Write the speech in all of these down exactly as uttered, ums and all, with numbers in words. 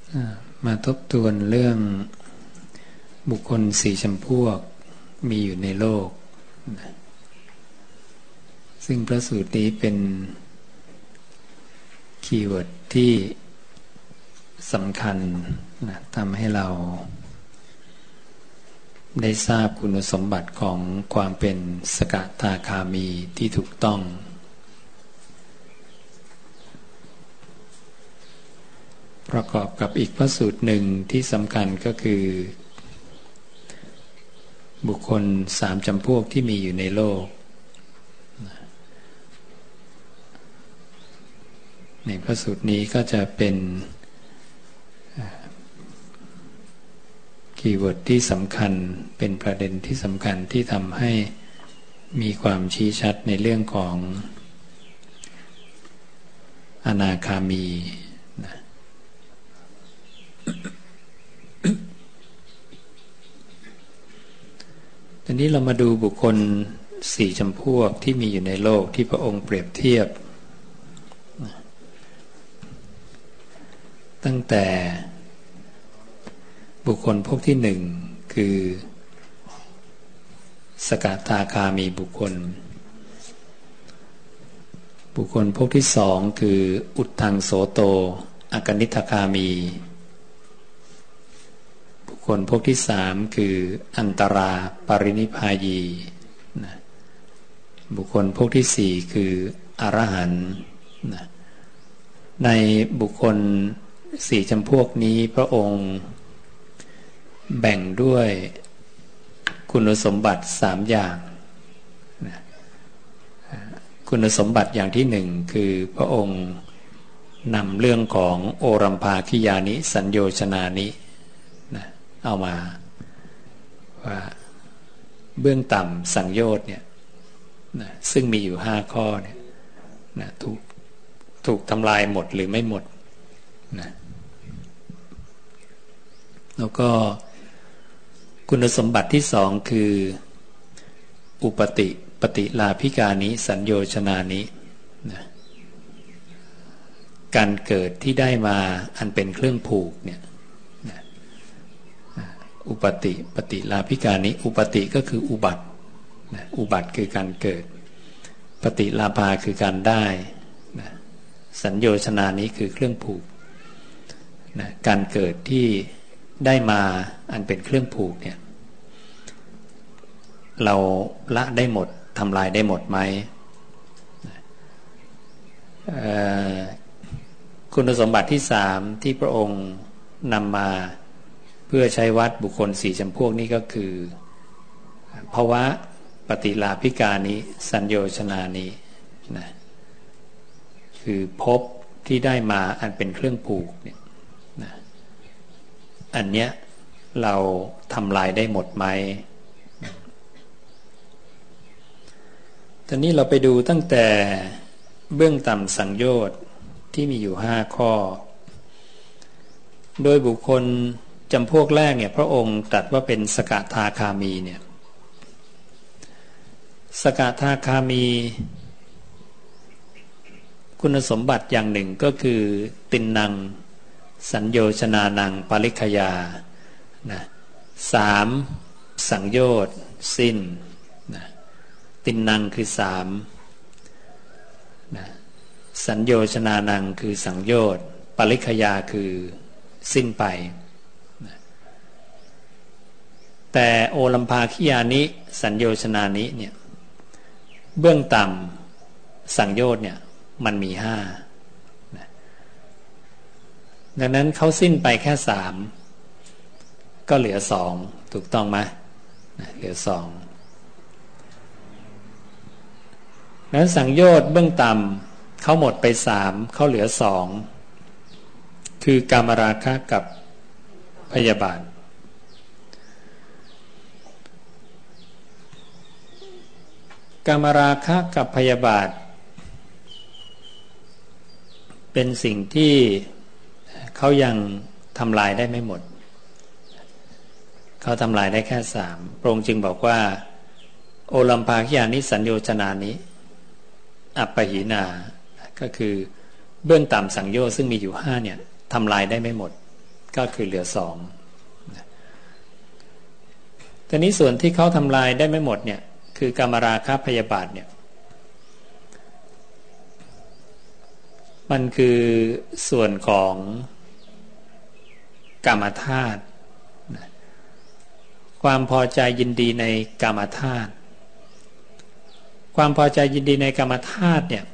มาทบทวนเรื่องบุคคลสี่จำพวกมีอยู่ในโลกนะซึ่งพระสูตรนี้เป็นคีย์เวิร์ดที่สำคัญนะทำให้เราได้ทราบคุณสมบัติของความเป็นสกทาคามีที่ถูกต้องประกอบกับอีกพระสูตรหนึ่งที่สำคัญก็คือบุคคลสามจำพวกที่มีอยู่ในโลกในพระสูตรนี้ก็จะเป็นคีย์เวิร์ดที่สำคัญเป็นประเด็นที่สำคัญที่ทำให้มีความชี้ชัดในเรื่องของอนาคามีนะตอนนี้เรามาดูบุคคลสี่จำพวกที่มีอยู่ในโลกที่พระองค์เปรียบเทียบตั้งแต่บุคคลพวกที่หนึ่งคือสกทาคามีบุคคลบุคคลพวกที่สองคืออุทธังโสโตอกนิทธคามีบุคคลพวกที่สามคืออันตราปรินิพพายีนะบุคคลพวกที่สี่คืออรหันต์นะในบุคคลสี่จำพวกนี้พระองค์แบ่งด้วยคุณสมบัติสามอย่างนะคุณสมบัติอย่างที่หนึ่งคือพระองค์นำเรื่องของโอรัมภาคิยานิสัญโยชนานินะเอามาว่าเบื้องต่ำสังโยชน์เนี่ยนะซึ่งมีอยู่ห้าข้อเนี่ยนะถูกถูกทำลายหมดหรือไม่หมดนะแล้วก็คุณสมบัติที่สองคืออุปติปฏิลาภิกานิสัญโยชนานินะการเกิดที่ได้มาอันเป็นเครื่องผูกเนี่ยนะอุปติปฏิลาภิกานิอุปติก็คืออุบัตินะอุบัติคือการเกิดปฏิลาภาคือการได้นะสัญโยชนานิคือเครื่องผูกนะการเกิดที่ได้มาอันเป็นเครื่องผูกเนี่ยเราละได้หมดทำลายได้หมดไหมคุณสมบัติที่สามที่พระองค์นำมาเพื่อใช้วัดบุคคลสี่จำพวกนี้ก็คือภวะปฏิลาภิกานิสัญโยชนานินะคือภพที่ได้มาอันเป็นเครื่องผูกเนี่ยนะอันเนี้ยเราทำลายได้หมดไหมตอนนี้เราไปดูตั้งแต่เบื้องต่ำสังโยชน์ที่มีอยู่ห้าข้อโดยบุคคลจำพวกแรกเนี่ยพระองค์ตรัสว่าเป็นสกทาคามีเนี่ยสกทาคามีคุณสมบัติอย่างหนึ่งก็คือตินนังสัญโยชนานังปริคยานะสามสังโยชน์สิ้นนะตินนังคือสามนะสัญโยชนานังคือสังโยชน์ปริคยาคือสิ้นไปนะแต่โอลัมภาคิยานิสัญโยชนานิเนี่ยเบื้องต่ำสังโยชน์เนี่ยมันมีห้าดังนั้นเขาสิ้นไปแค่สามก็เหลือสองถูกต้องไหมเหลือสองนั้นสังโยชน์เบื้องต่ำเขาหมดไปสามเขาเหลือสองคือกามราคะกับพยาบาทกามราคะกับพยาบาทเป็นสิ่งที่เขายังทำลายได้ไม่หมดเขาทำลายได้แค่สามพระองค์จึงบอกว่าโอลัมภาคิยานิสัญโยชนานิอัปปหินาก็คือเบื้องต่ำสังโยชน์ซึ่งมีอยู่ห้าเนี่ยทำลายได้ไม่หมดก็คือเหลือสองทีนี้ส่วนที่เขาทำลายได้ไม่หมดเนี่ยคือกามราคะพยาบาทเนี่ยมันคือส่วนของกามธาตุความพอใจยินดีในกามธาตุความพอใจยินดีในกามธาตุเนี่ย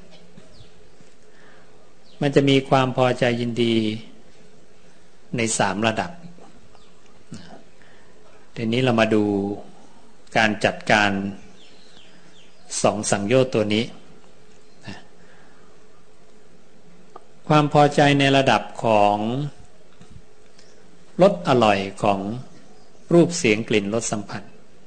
มันจะมีความพอใจยินดีในสามระดับทีนี้เรามาดูการจัดการสองสังโยชน์ตัวนี้ความพอใจในระดับของรสอร่อยของรูปเสียงกลิ่นรสสัมผัส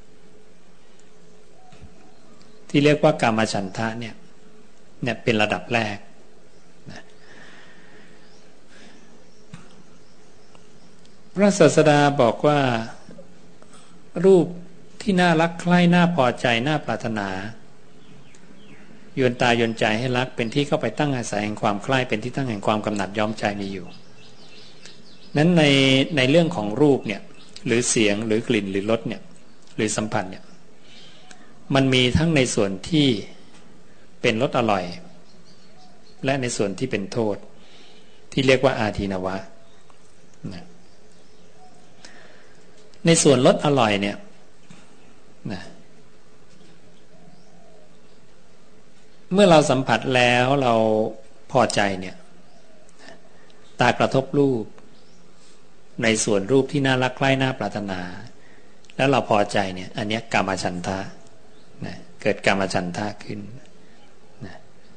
ที่เรียกว่ากามฉันทะเนี่ยเนี่ยเป็นระดับแรกนะพระศาสดาบอกว่ารูปที่น่ารักใคร่น่าพอใจน่าปรารถนายวนตายวนใจให้รักเป็นที่เข้าไปตั้งอาศัยแห่งความใคร่เป็นที่ตั้งแห่งความกำหนัดย้อมใจมีอยู่นั้นในในเรื่องของรูปเนี่ยหรือเสียงหรือกลิ่นหรือรสเนี่ยหรือสัมผัสเนี่ยมันมีทั้งในส่วนที่เป็นรสอร่อยและในส่วนที่เป็นโทษที่เรียกว่าอาทินวะนะในส่วนรสอร่อยเนี่ยนะเมื่อเราสัมผัสแล้วเราพอใจเนี่ยตากระทบรูปในส่วนรูปที่น่ารักใคร่น่าปรารถนาแล้วเราพอใจเนี่ยอันนี้กามฉันทะนะเกิดกามฉันทะขึ้นนะ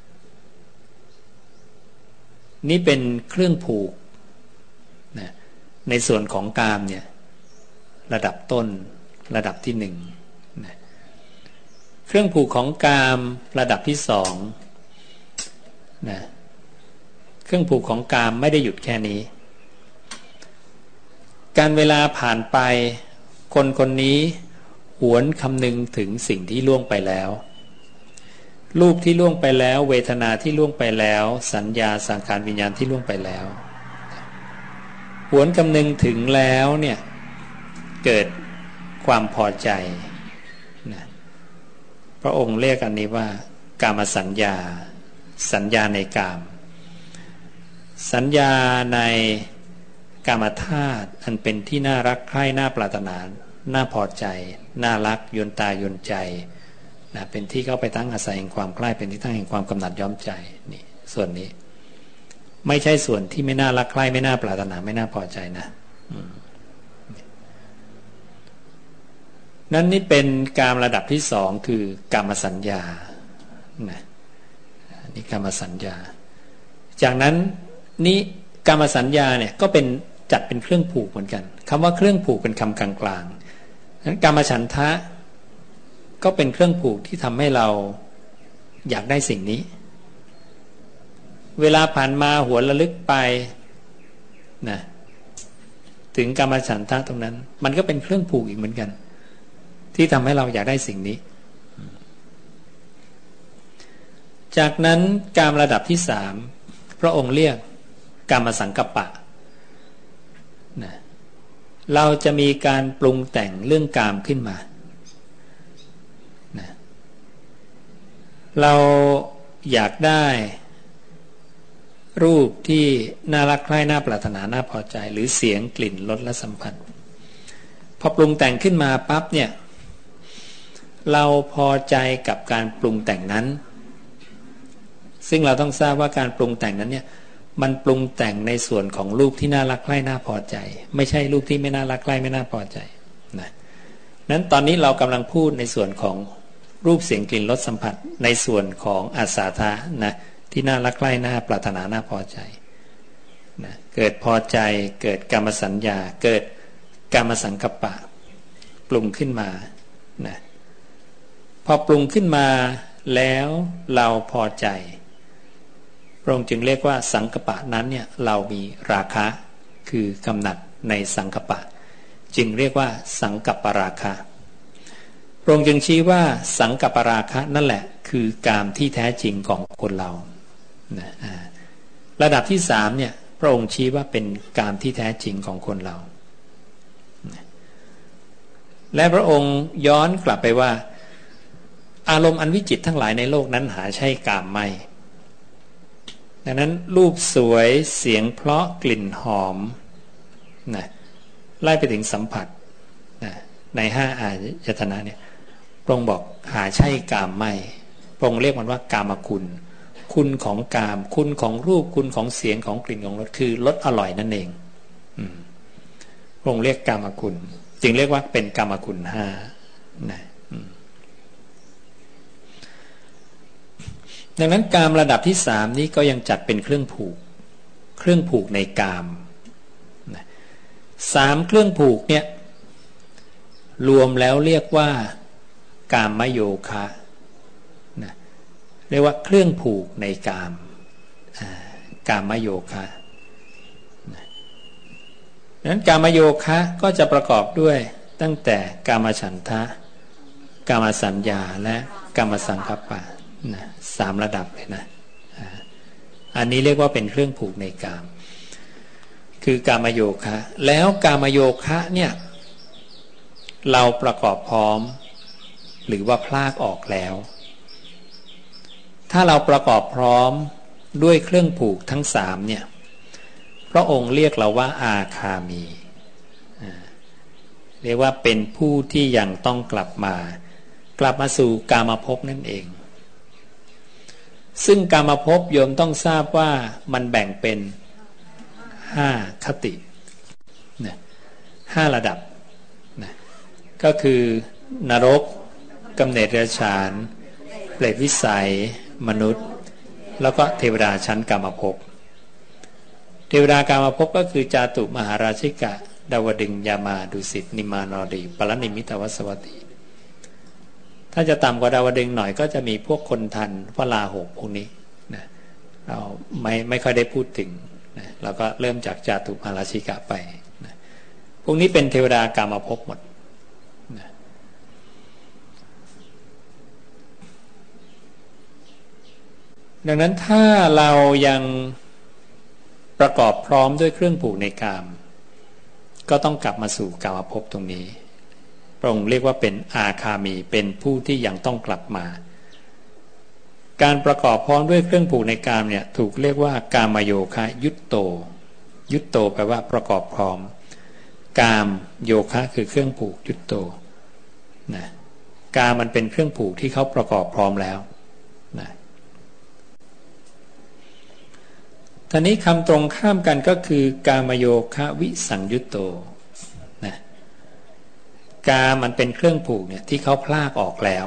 นี่เป็นเครื่องผูกนะในส่วนของกามเนี่ยระดับต้นระดับที่หนึ่งนะเครื่องผูกของกามระดับที่สองนะเครื่องผูกของกามไม่ได้หยุดแค่นี้การเวลาผ่านไปคนคนนี้หวนคำนึงถึงสิ่งที่ล่วงไปแล้วรูปที่ล่วงไปแล้วเวทนาที่ล่วงไปแล้วสัญญาสังขารวิญญาณที่ล่วงไปแล้วหวนคำนึงถึงแล้วเนี่ยเกิดความพอใจนะพระองค์เรียกอันนี้ว่ากามสัญญาสัญญาในกามสัญญาในกามธาตุอันเป็นที่น่ารักใคร่น่าปรารถนาน่าพอใจน่ารักยวนตายวนใจนะเป็นที่เข้าไปตั้งอาศัยแห่งความใกล้เป็นที่ตั้งแห่งความกำหนัดย้อมใจนี่ส่วนนี้ไม่ใช่ส่วนที่ไม่น่ารักใคร่ไม่น่าปรารถนาไม่น่าพอใจนะนั่นนี่เป็นกามระดับที่สองคือกามสัญญานะนี่กามสัญญาจากนั้นนี่กามสัญญาเนี่ยก็เป็นจัดเป็นเครื่องผูกเหมือนกันคำว่าเครื่องผูกเป็นคำกลางๆนั้นกามฉันทะก็เป็นเครื่องผูกที่ทำให้เราอยากได้สิ่งนี้เวลาผ่านมาหวนระลึกไปนะถึงกามฉันทะตรงนั้นมันก็เป็นเครื่องผูกอีกเหมือนกันที่ทำให้เราอยากได้สิ่งนี้จากนั้นกามระดับที่สามพระองค์เรียกกามสังกัปปะนะเราจะมีการปรุงแต่งเรื่องกามขึ้นมานะเราอยากได้รูปที่น่ารักใคร่น่าปรารถนาน่าพอใจหรือเสียงกลิ่นรสและสัมผัสพอปรุงแต่งขึ้นมาปั๊บเนี่ยเราพอใจกับการปรุงแต่งนั้นซึ่งเราต้องทราบว่าการปรุงแต่งนั้นเนี่ยมันปรุงแต่งในส่วนของรูปที่น่ารักใคร่น่าพอใจไม่ใช่รูปที่ไม่น่ารักใคร่ไม่น่าพอใจนะนั้นตอนนี้เรากำลังพูดในส่วนของรูปเสียงกลิ่นรสสัมผัสในส่วนของอัสสาทะนะที่น่ารักใคร่น่าปรารถนาน่าพอใจนะเกิดพอใจเกิดกามสัญญาเกิดกามสังกัปปะปรุงขึ้นมานะพอปรุงขึ้นมาแล้วเราพอใจพระองค์จึงเรียกว่าสังกัปปะนั้นเนี่ยเรามีราคะคือกำหนัดในสังกัปปะจึงเรียกว่าสังกัปปราคะพระองค์จึงชี้ว่าสังกัปปราคะนั่นแหละคือกามที่แท้จริงของคนเรานะระดับที่สามเนี่ยพระองค์ชี้ว่าเป็นกามที่แท้จริงของคนเราและพระองค์ย้อนกลับไปว่าอารมณ์อันวิจิตรทั้งหลายในโลกนั้นหาใช่กามไม่ดังนั้นรูปสวยเสียงเพราะกลิ่นหอมนะไล่ไปถึงสัมผัสนะในห้าอายตนะเนี่ยพระองค์บอกหาใช่กามไม่พระองค์เรียกมันว่ากามคุณคุณของกามคุณของรูปคุณของเสียงของกลิ่นของรสคือรสอร่อยนั่นเองพระองค์เรียกกามคุณจึงเรียกว่าเป็นกามคุณห้านะดังนั้นกามระดับที่สามนี้ก็ยังจัดเป็นเครื่องผูกเครื่องผูกในกามนะสามเครื่องผูกเนี่ยรวมแล้วเรียกว่ากามโยคะนะเรียกว่าเครื่องผูกในกามกามโยคะนะดังนั้นกามโยคะก็จะประกอบด้วยตั้งแต่กามฉันทะกามสัญญาและกามสังกัปปะนะสามระดับเลยนะอันนี้เรียกว่าเป็นเครื่องผูกในกามคือกามโยคะแล้วกามโยคะเนี่ยเราประกอบพร้อมหรือว่าพลากออกแล้วถ้าเราประกอบพร้อมด้วยเครื่องผูกทั้งสามเนี่ยพระองค์เรียกเราว่าอาคามีเรียกว่าเป็นผู้ที่ยังต้องกลับมากลับมาสู่กามภพนั่นเองซึ่งกามภพโยมต้องทราบว่ามันแบ่งเป็นห้าคตินะห้าระดับนะก็คือนรกกำเนิดเดรัจฉานเปรตวิสัยมนุษย์แล้วก็เทวดาชั้นกามภพเทวดากามภพก็คือจาตุมหาราชิกะดาวดึงยามาดุสิตนิมานรดีปรนิมิตวสวัตถีถ้าจะต่ำกว่าดาวดึงหน่อยก็จะมีพวกคนทันพระลาหกพวกนี้นะเราไม่ไม่ค่อยได้พูดถึงนะเราก็เริ่มจากจาตุมหาราชิกะไปนะพวกนี้เป็นเทวดากามภพหมดนะดังนั้นถ้าเรายังประกอบพร้อมด้วยเครื่องผูกในกามก็ต้องกลับมาสู่กามภพตรงนี้พระองค์เรียกว่าเป็นอาคามีเป็นผู้ที่ยังต้องกลับมาการประกอบพร้อมด้วยเครื่องผูกในกามเนี่ยถูกเรียกว่ากามโยคะยุตโตยุตโตแปลว่าประกอบพร้อมกามโยคะคือเครื่องผูกยุตโตนะกามมันเป็นเครื่องผูกที่เขาประกอบพร้อมแล้วนะทีนี้คำตรงข้ามกันก็คือกามโยคะวิสังยุตโตนะกามมันเป็นเครื่องผูกเนี่ยที่เขาพลากออกแล้ว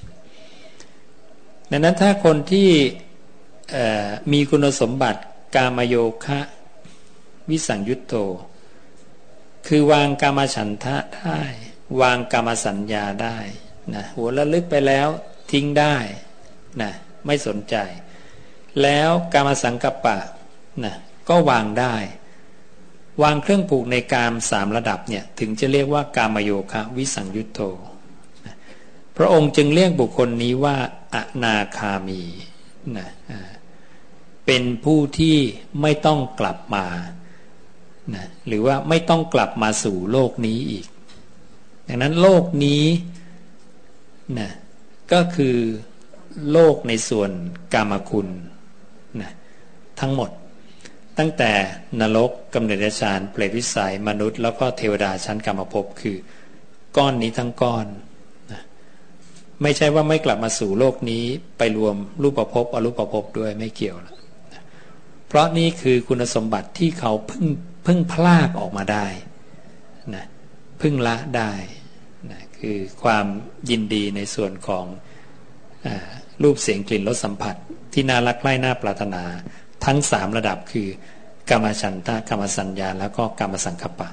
ดังนั้นถ้าคนที่มีคุณสมบัติกามโยคะวิสังยุตโตคือวางกามฉันทะได้วางกามสัญญาได้นะหัวระลึกไปแล้วทิ้งได้นะไม่สนใจแล้วกามสังกัปปะนะก็วางได้วางเครื่องผูกในกามสามระดับเนี่ยถึงจะเรียกว่ากามโยคะวิสังยุตโตนะพระองค์จึงเรียกบุคคลนี้ว่าอนาคามีนะเป็นผู้ที่ไม่ต้องกลับมานะหรือว่าไม่ต้องกลับมาสู่โลกนี้อีกดังนั้นโลกนี้นะก็คือโลกในส่วนกามคุณนะทั้งหมดตั้งแต่นรกกำเนิดเดรัจฉานเปรตวิสัยมนุษย์แล้วก็เทวดาชั้นกามภพคือก้อนนี้ทั้งก้อนนะไม่ใช่ว่าไม่กลับมาสู่โลกนี้ไปรวมรูปภพอรูปภพด้วยไม่เกี่ยวนะเพราะนี่คือคุณสมบัติที่เขาเพิ่งเพิ่งพลากออกมาได้นะเพิ่งละได้นะคือความยินดีในส่วนของอ่ารูปเสียงกลิ่นรสสัมผัสที่น่ารักใคร่น่าปรารถนาทั้งสามระดับคือกามฉันทะกามสัญญาแล้วก็กามสังกัปปะ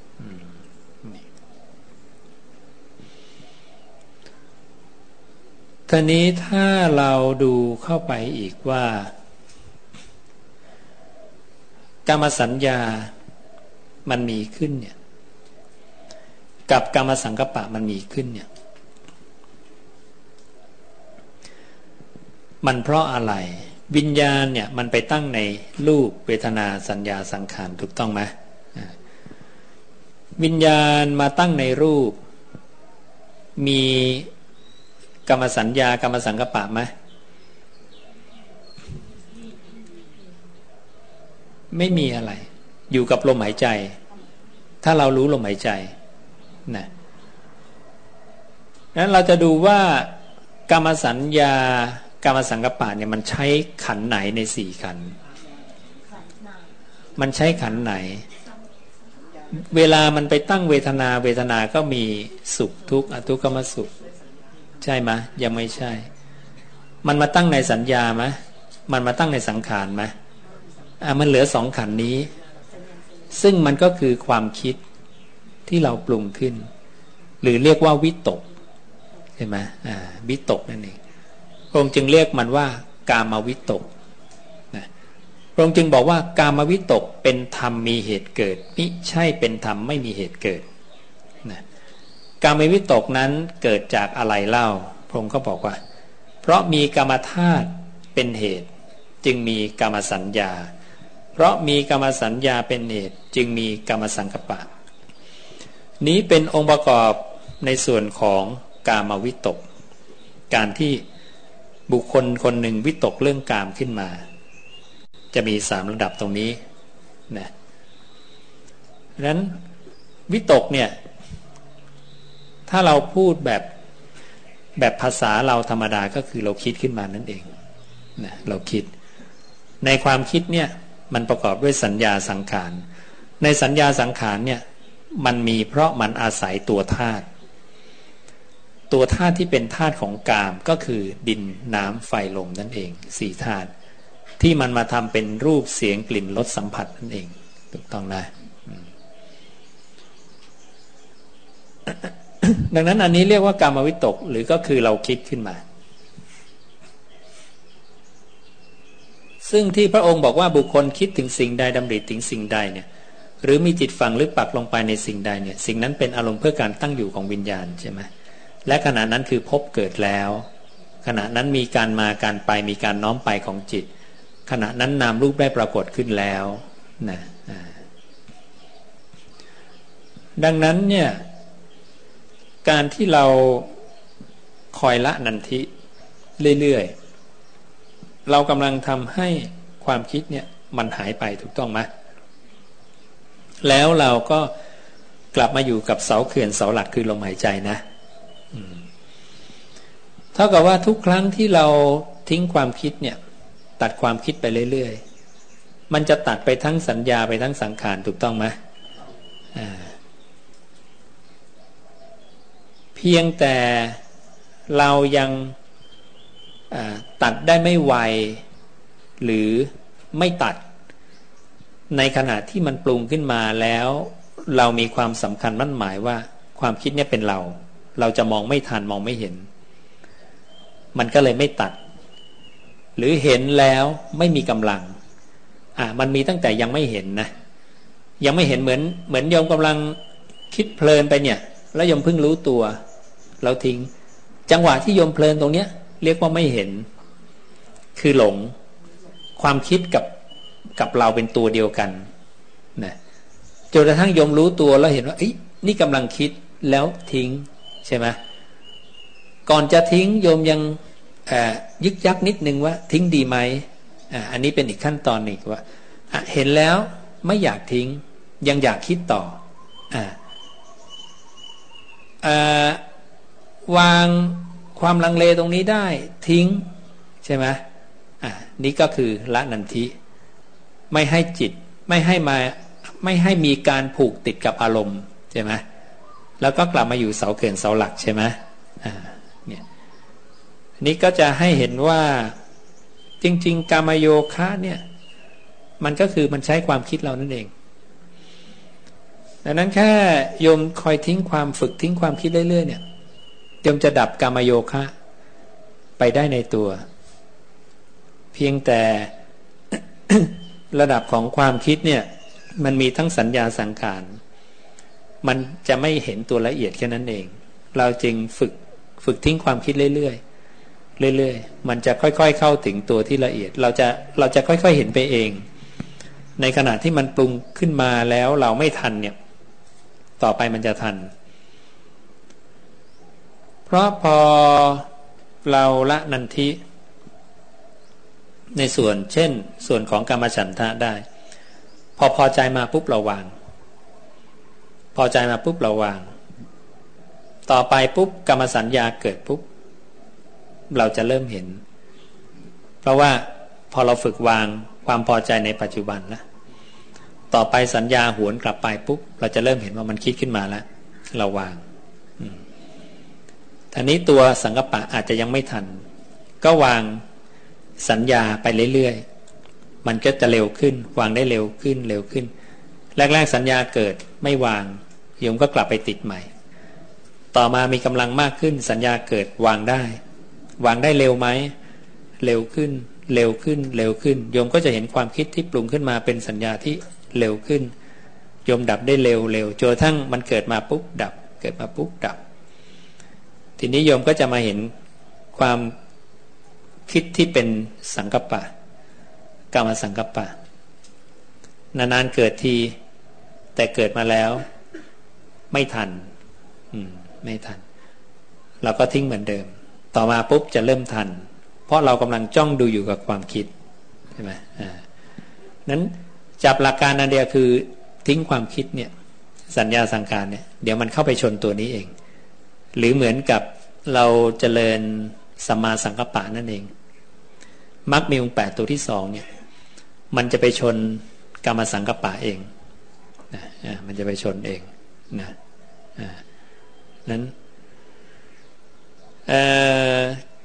ทีนี้ถ้าเราดูเข้าไปอีกว่ากามสัญญามันมีขึ้นเนี่ยกับกามสังกัปปะมันมีขึ้นเนี่ยมันเพราะอะไรวิญญาณเนี่ยมันไปตั้งในรูปเวทนาสัญญาสังขารถูกต้องไหมวิญญาณมาตั้งในรูปมีกรรมสัญญากรรมสังกัปปะไหมไม่มีอะไรอยู่กับลมหายใจถ้าเรารู้ลมหายใจนะนั้นเราจะดูว่ากรรมสัญญากรรมสังกัปปะเนี่ยมันใช้ขันธ์ไหนในสี่ขันธ์มันใช้ขันธ์ไหนเวลามันไปตั้งเวทนาเวทนาก็มีสุขทุกข์อทุกขมสุขใช่ไหมยังไม่ใช่มันมาตั้งในสัญญาไหมมันมาตั้งในสังขารไหมอ่ะมันเหลือสองขันธ์นี้ซึ่งมันก็คือความคิดที่เราปรุงขึ้นหรือเรียกว่าวิตกใช่ไหมอ่าวิตกนั่นเองพระองค์จึงเรียกมันว่ากามวิตกนะพระองค์จึงบอกว่ากามวิตกเป็นธรรมมีเหตุเกิดมิใช่เป็นธรรมไม่มีเหตุเกิดนะกามวิตกนั้นเกิดจากอะไรเล่าพระองค์ก็บอกว่าเพราะมีกามธาตุเป็นเหตุจึงมีกามสัญญาเพราะมีกามสัญญาเป็นเหตุจึงมีกามสังกัปปะนี้เป็นองค์ประกอบในส่วนของกามวิตกการที่บุคคลคนหนึ่งวิตกเรื่องกามขึ้นมาจะมีสามระดับตรงนี้นะดังนั้นวิตกเนี่ยถ้าเราพูดแบบแบบภาษาเราธรรมดาก็คือเราคิดขึ้นมานั่นเองนะเราคิดในความคิดเนี่ยมันประกอบด้วยสัญญาสังขารในสัญญาสังขารเนี่ยมันมีเพราะมันอาศัยตัวธาตุตัวธาตุที่เป็นธาตุของกามก็คือดินน้ำไฟลมนั่นเองสี่ธาตุที่มันมาทำเป็นรูปเสียงกลิ่นรสสัมผัสนั่นเองถูกต้องนะ ดังนั้นอันนี้เรียกว่ากามวิตกหรือก็คือเราคิดขึ้นมาซึ่งที่พระองค์บอกว่าบุคคลคิดถึงสิ่งใดดำริถึงสิ่งใดเนี่ยหรือมีจิตฝังลึกปักลงไปในสิ่งใดเนี่ยสิ่งนั้นเป็นอารมณ์เพื่อการตั้งอยู่ของวิญญาณใช่ไหมและขณะนั้นคือพบเกิดแล้วขณะนั้นมีการมาการไปมีการน้อมไปของจิตขณะนั้นนามรูปได้ปรากฏขึ้นแล้วนะดังนั้นเนี่ยการที่เราคอยละนันทิเรื่อยๆเรากำลังทำให้ความคิดเนี่ยมันหายไปถูกต้องไหมแล้วเราก็กลับมาอยู่กับเสาเขื่อนเสาหลักคือลมหายใจนะเท่ากับว่าทุกครั้งที่เราทิ้งความคิดเนี่ยตัดความคิดไปเรื่อยๆมันจะตัดไปทั้งสัญญาไปทั้งสังขารถูกต้องไหมอ่าเพียงแต่เรายังตัดได้ไม่ไวหรือไม่ตัดในขณะที่มันปรุงขึ้นมาแล้วเรามีความสำคัญมั่นหมายว่าความคิดเนี่ยเป็นเราเราจะมองไม่ทันมองไม่เห็นมันก็เลยไม่ตัดหรือเห็นแล้วไม่มีกำลังอ่ะมันมีตั้งแต่ยังไม่เห็นนะยังไม่เห็นเหมือนเหมือนโยมกำลังคิดเพลินไปเนี่ยแล้วโยมเพิ่งรู้ตัวเราทิ้งจังหวะที่โยมเพลินตรงเนี้ยเรียกว่าไม่เห็นคือหลงความคิดกับกับเราเป็นตัวเดียวกันนะจนกระทั่งโยมรู้ตัวแล้วเห็นว่าเอ้ยนี่กำลังคิดแล้วทิ้งใช่ไหมก่อนจะทิ้งโยมยังยึกยักนิดนึงว่าทิ้งดีไหมอ่าอันนี้เป็นอีกขั้นตอนหนึ่งว่าเห็นแล้วไม่อยากทิ้งยังอยากคิดต่ออ่าวางความลังเลตรงนี้ได้ทิ้งใช่ไหมอ่านี่ก็คือละนันทิไม่ให้จิตไม่ให้มาไม่ให้มีการผูกติดกับอารมณ์ใช่ไหมแล้วก็กลับมาอยู่เสาเขื่อนเสาหลักใช่ไหมอ่าเนี่ยนี่ก็จะให้เห็นว่าจริงๆกามโยคะเนี่ยมันก็คือมันใช้ความคิดเรานั่นเองดังนั้นแค่โยมคอยทิ้งความฝึกทิ้งความคิดเรื่อยๆเนี่ยโยมจะดับกามโยคะไปได้ในตัวเพียงแต่ ระดับของความคิดเนี่ยมันมีทั้งสัญญาสังขารมันจะไม่เห็นตัวละเอียดแค่นั้นเองเราจึงฝึกฝึกทิ้งความคิดเรื่อยๆเรื่อยๆมันจะค่อยๆเข้าถึงตัวที่ละเอียดเราจะเราจะค่อยๆเห็นไปเองในขณะที่มันปรุงขึ้นมาแล้วเราไม่ทันเนี่ยต่อไปมันจะทันเพราะพอเราละนันทิในส่วนเช่นส่วนของกามฉันทะได้พอพอใจมาปุ๊บเราวางพอใจมาปุ๊บเราวางต่อไปปุ๊บกามสัญญาเกิดปุ๊บเราจะเริ่มเห็นเพราะว่าพอเราฝึกวางความพอใจในปัจจุบันแล้วต่อไปสัญญาหวนกลับไปปุ๊บเราจะเริ่มเห็นว่ามันคิดขึ้นมาแล้วเราวางทีนี้ตัวสังกัปปะอาจจะยังไม่ทันก็วางสัญญาไปเรื่อยๆมันก็จะเร็วขึ้นวางได้เร็วขึ้นเร็วขึ้นแรกๆสัญญาเกิดไม่วางโยมก็กลับไปติดใหม่ต่อมามีกำลังมากขึ้นสัญญาเกิดวางได้วางได้เร็วไหมเร็วขึ้นเร็วขึ้นเร็วขึ้นโยมก็จะเห็นความคิดที่ปรุงขึ้นมาเป็นสัญญาที่เร็วขึ้นโยมดับได้เร็วเร็วจนกระทั่งมันเกิดมาปุ๊บดับเกิดมาปุ๊บดับทีนี้โยมก็จะมาเห็นความคิดที่เป็นสังกัปปะกามสังกัปปะนานๆเกิดทีแต่เกิดมาแล้วไม่ทันอืมไม่ทันเราก็ทิ้งเหมือนเดิมต่อมาปุ๊บจะเริ่มทันเพราะเรากำลังจ้องดูอยู่กับความคิดใช่ไหมอ่านั้นจับหลักการอันเดียวคือทิ้งความคิดเนี่ยสัญญาสังขารเนี่ยเดี๋ยวมันเข้าไปชนตัวนี้เองหรือเหมือนกับเราเจริญสัมมาสังกัปปะนั่นเองมรรคมีองค์แปดตัวที่สองเนี่ยมันจะไปชนกามสังกัปปะเองนะอ่ามันจะไปชนเองนะอ่านั้นเอ่อ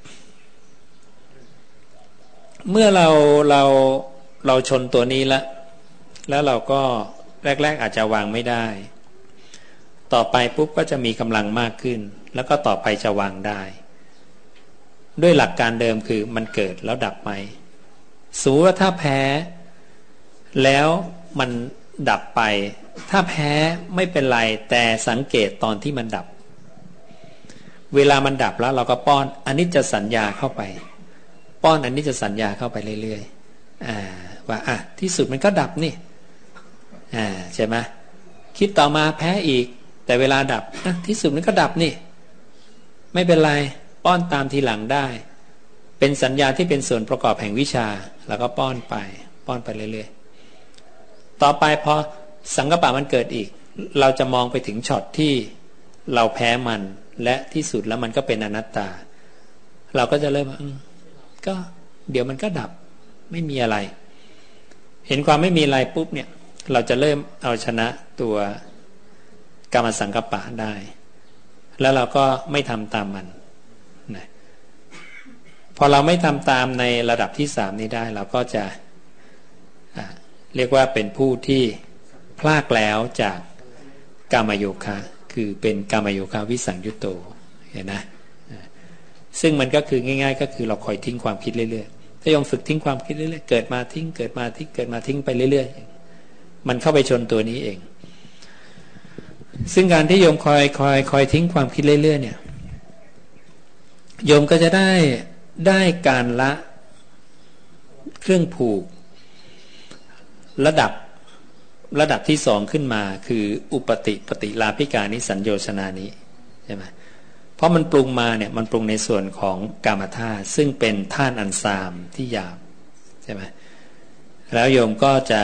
เมื่อเราเราเราชนตัวนี้ละแล้วเราก็แรกๆอาจจะวางไม่ได้ต่อไปปุ๊บก็จะมีกำลังมากขึ้นแล้วก็ต่อไปจะวางได้ด้วยหลักการเดิมคือมันเกิดแล้วดับไหมสมมุติว่าถ้าแพ้แล้วมันดับไปถ้าแพ้ไม่เป็นไรแต่สังเกตตอนที่มันดับเวลามันดับแล้วเราก็ป้อนอนิจจสัญญาเข้าไปป้อนอนิจจสัญญาเข้าไปเรื่อยๆอ่าว่าอ่ะที่สุดมันก็ดับนี่อ่าใช่ไหมคิดต่อมาแพ้อีกแต่เวลาดับอ่ะที่สุดมันก็ดับนี่ไม่เป็นไรป้อนตามทีหลังได้เป็นสัญญาที่เป็นส่วนประกอบแห่งวิชาแล้วก็ป้อนไปป้อนไปเรื่อยๆต่อไปพอสังกัปปะมันเกิดอีกเราจะมองไปถึงช็อตที่เราแพ้มันและที่สุดแล้วมันก็เป็นอนัตตาเราก็จะเริ่มว่าก็เดี๋ยวมันก็ดับไม่มีอะไรเห็นความไม่มีอะไรปุ๊บเนี่ยเราจะเริ่มเอาชนะตัวกามสังกัปปะได้แล้วเราก็ไม่ทำตามมันนะพอเราไม่ทำตามในระดับที่สามนี้ได้เราก็จะเรียกว่าเป็นผู้ที่พลากแล้วจากกามโยคะคือเป็นกามโยคะวิสังยุตโตเห็นนะซึ่งมันก็คือง่ายๆก็คือเราคอยทิ้งความคิดเรื่อยๆถ้ายมฝึกทิ้งความคิดเรื่อยๆเกิดมาทิ้งเกิดมาทิ้งเกิดมาทิ้งไปเรื่อยๆมันเข้าไปชนตัวนี้เองซึ่งการที่โยมคอยคอยคอยทิ้งความคิดเรื่อยๆเนี่ยโยมก็จะได้ได้การละเครื่องผูกระดับระดับที่สองขึ้นมาคืออุปติปฏิลาภิกานิสัญโยชนานิใช่ไหมเพราะมันปรุงมาเนี่ยมันปรุงในส่วนของกามธาตุซึ่งเป็นธาตุอันทรามที่หยาบใช่ไหมแล้วโยมก็จะ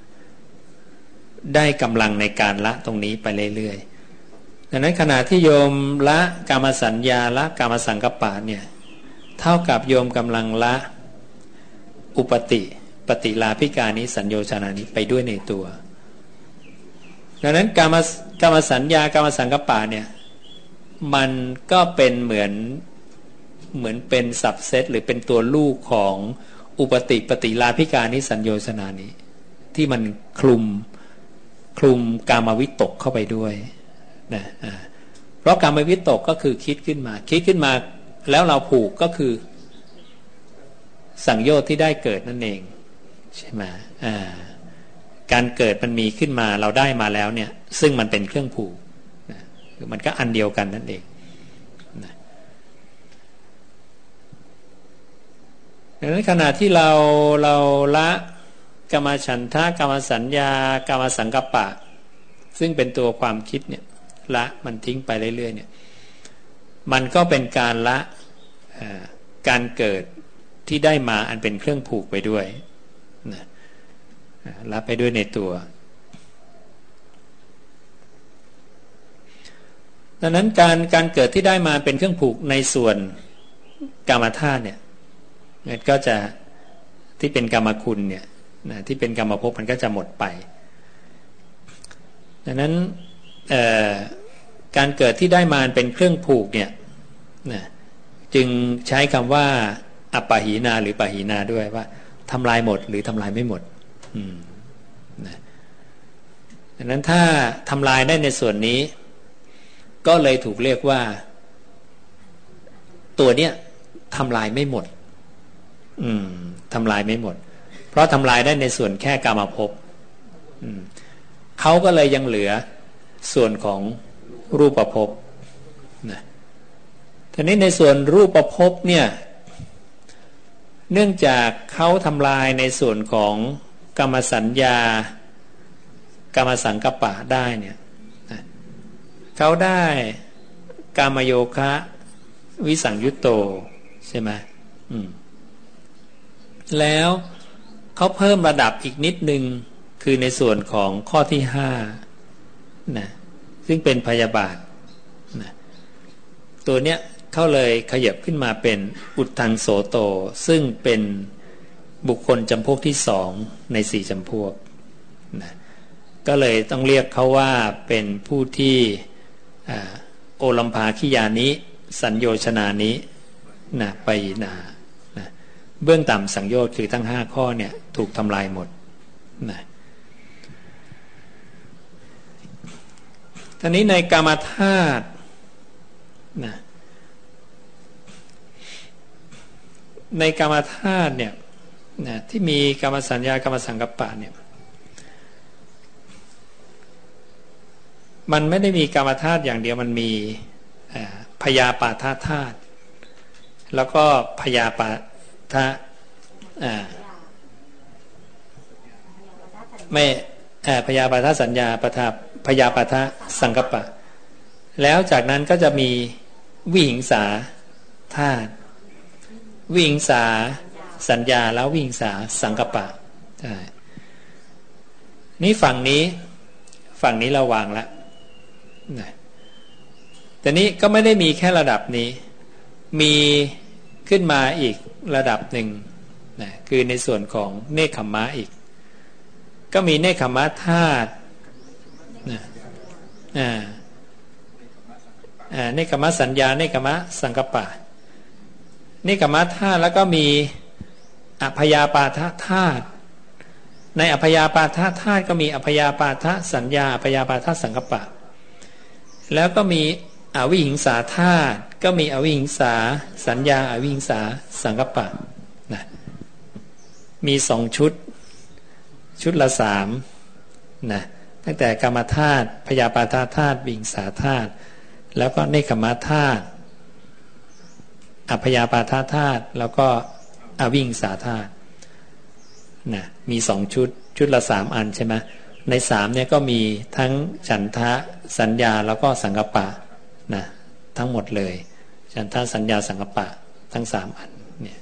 ได้กำลังในการละตรงนี้ไปเรื่อยๆดังนั้นขณะที่โยมละกามสัญญาละกามสังกัปปะเนี่ยเท่ากับโยมกำลังละอุปติปฏิลาภิกานิสัญโยชนานิไปด้วยในตัวดังนั้นกามกามสัญญากามสังกัปปะเนี่ยมันก็เป็นเหมือนเหมือนเป็นสับเซตหรือเป็นตัวลูกของอุปติปฏิลาภิกานิสัญโยชนานิที่มันคลุมคลุมกามวิตกเข้าไปด้วยนะเพราะกามวิตกก็คือคิดขึ้นมาคิดขึ้นมาแล้วเราผูกก็คือสังโยชน์ที่ได้เกิดนั่นเองใช่ไหมอ่าการเกิดมันมีขึ้นมาเราได้มาแล้วเนี่ยซึ่งมันเป็นเครื่องผูกนะคือมันก็อันเดียวกันนั่นเองนะดังนั้นขณะที่เราเราละกามฉันทะกามสัญญากามสังกัปปะซึ่งเป็นตัวความคิดเนี่ยละมันทิ้งไปเรื่อยๆเนี่ยมันก็เป็นการละการเกิดที่ได้มาอันเป็นเครื่องผูกไปด้วยนะละไปด้วยในตัวดังนั้นการการเกิดที่ได้มาเป็นเครื่องผูกในส่วนกามธาตุเนี่ยก็จะที่เป็นกามคุณเนี่ยนะที่เป็นกามภพมันก็จะหมดไปดังนั้นการเกิดที่ได้มาเป็นเครื่องผูกเนี่ยนะจึงใช้คำว่าอัปปหีนาหรือปหีนาด้วยว่าทำลายหมดหรือทำลายไม่หมดนะดังนั้นถ้าทำลายได้ในส่วนนี้ก็เลยถูกเรียกว่าตัวเนี้ยทำลายไม่หมดอืมทำลายไม่หมดเพราะทำลายได้ในส่วนแค่กามภพอืมเขาก็เลยยังเหลือส่วนของรูปภพนะทีนี้ในส่วนรูปภพเนี่ยเนื่องจากเขาทำลายในส่วนของกามสัญญากามสังกัปปะได้เนี่ยเขาได้กามโยคะวิสังยุตโตใช่ไหมอืมแล้วเขาเพิ่มระดับอีกนิดนึงคือในส่วนของข้อที่ห้านะซึ่งเป็นพยาบาทนะตัวเนี้ยเขาเลยขยับขึ้นมาเป็นอุทธังโสโตซึ่งเป็นบุคคลจำพวกที่สองในสี่จำพวกนะก็เลยต้องเรียกเขาว่าเป็นผู้ที่โอลัมภาคิยานิสัญโยชนานินะไปนานะเบื้องต่ำสังโยชน์คือทั้งห้าข้อเนี่ยถูกทำลายหมดนะทีนี้ในกามธาตุนะในกามธาตุเนี่ยนะที่มีกามสัญญากามสังกัปปะเนี่ยมันไม่ได้มีกามธาตุอย่างเดียวมันมีพยาปาทธาตุแล้วก็พยาปาทะไม่พยาปาทสัญญาปทาพยาปาทสังกัปปะแล้วจากนั้นก็จะมีวิหิงสาธาตุวิหิงสาสัญญาแล้ววิหิงสาสังกัปปะใช่นี่ฝั่งนี้ฝั่งนี้เราวางแล้วนะแต่นี้ก็ไม่ได้มีแค่ระดับนี้มีขึ้นมาอีกระดับหนึ่งนะคือในส่วนของเนคขมมะอีกก็มีเนคขมมะธาตุนะอ่าอ่าเนคขมมะสัญญาเนคขมมะสังกัปปะเนคขมมะธาตุแล้วก็มีอพยาปาทธาตุในอพยาปาทธาตุก็มีอพยาปาทสัญญาอพยาปาทสังกัปปะแล้วก็มีอวิหิงสาธาตุก็มีอวิหิงสาสัญญาอวิหิงสาสังกัปปะนะมีสองชุดชุดละสามนะตั้งแต่กามธาตุพยาปาทธาตุวิหิงสาธาตุแล้วก็เนคขมมะธาตุอพยาปาทธาตุแล้วก็อวิหิงสาธาตุนะมีสองชุดชุดละสามอันใช่ไหมในสามเนี่ยก็มีทั้งฉันทะสัญญาแล้วก็สังกัปปะนะทั้งหมดเลยฉันทะสัญญาสังกัปปะทั้งสามอันเนี่ย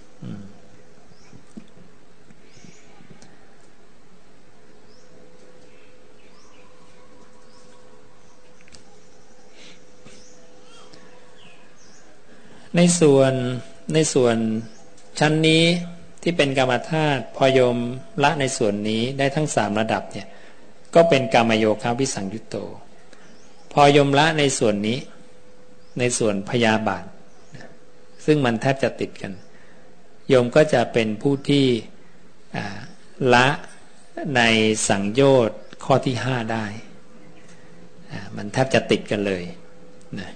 ในส่วนในส่วนชั้นนี้ที่เป็นกามธาตุพอโยมละในส่วนนี้ได้ทั้งสามระดับเนี่ยก็เป็นกามโยคะวิสังยุตโตพอโยมละในส่วนนี้ในส่วนพยาบาทซึ่งมันแทบจะติดกันโยมก็จะเป็นผู้ที่ละในสังโยชน์ข้อที่ห้าได้มันแทบจะติดกันเลยนะ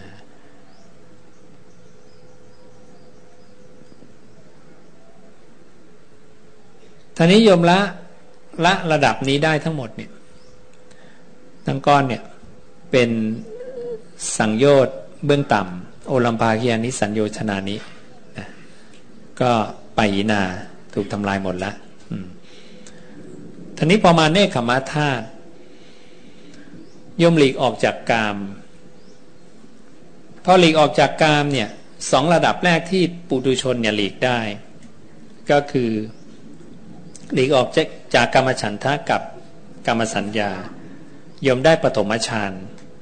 ท่านี้โยมละละระดับนี้ได้ทั้งหมดเนี่ยทั้งก้อนเนี่ยเป็นสังโยชน์เบื้องต่ำโอลัมภาคิยานิสัญโยชนานินะก็ไปหินาถูกทำลายหมดแล้วทีนี้พอมาเนคขมธาตุย่อมหลีกออกจากกามพอหลีกออกจากกามเนี่ยสองระดับแรกที่ปุถุชนเนี่ยหลีกได้ก็คือหลีกออกจากจากกามฉันทะกับกามสัญญาย่อมได้ปฐมฌาน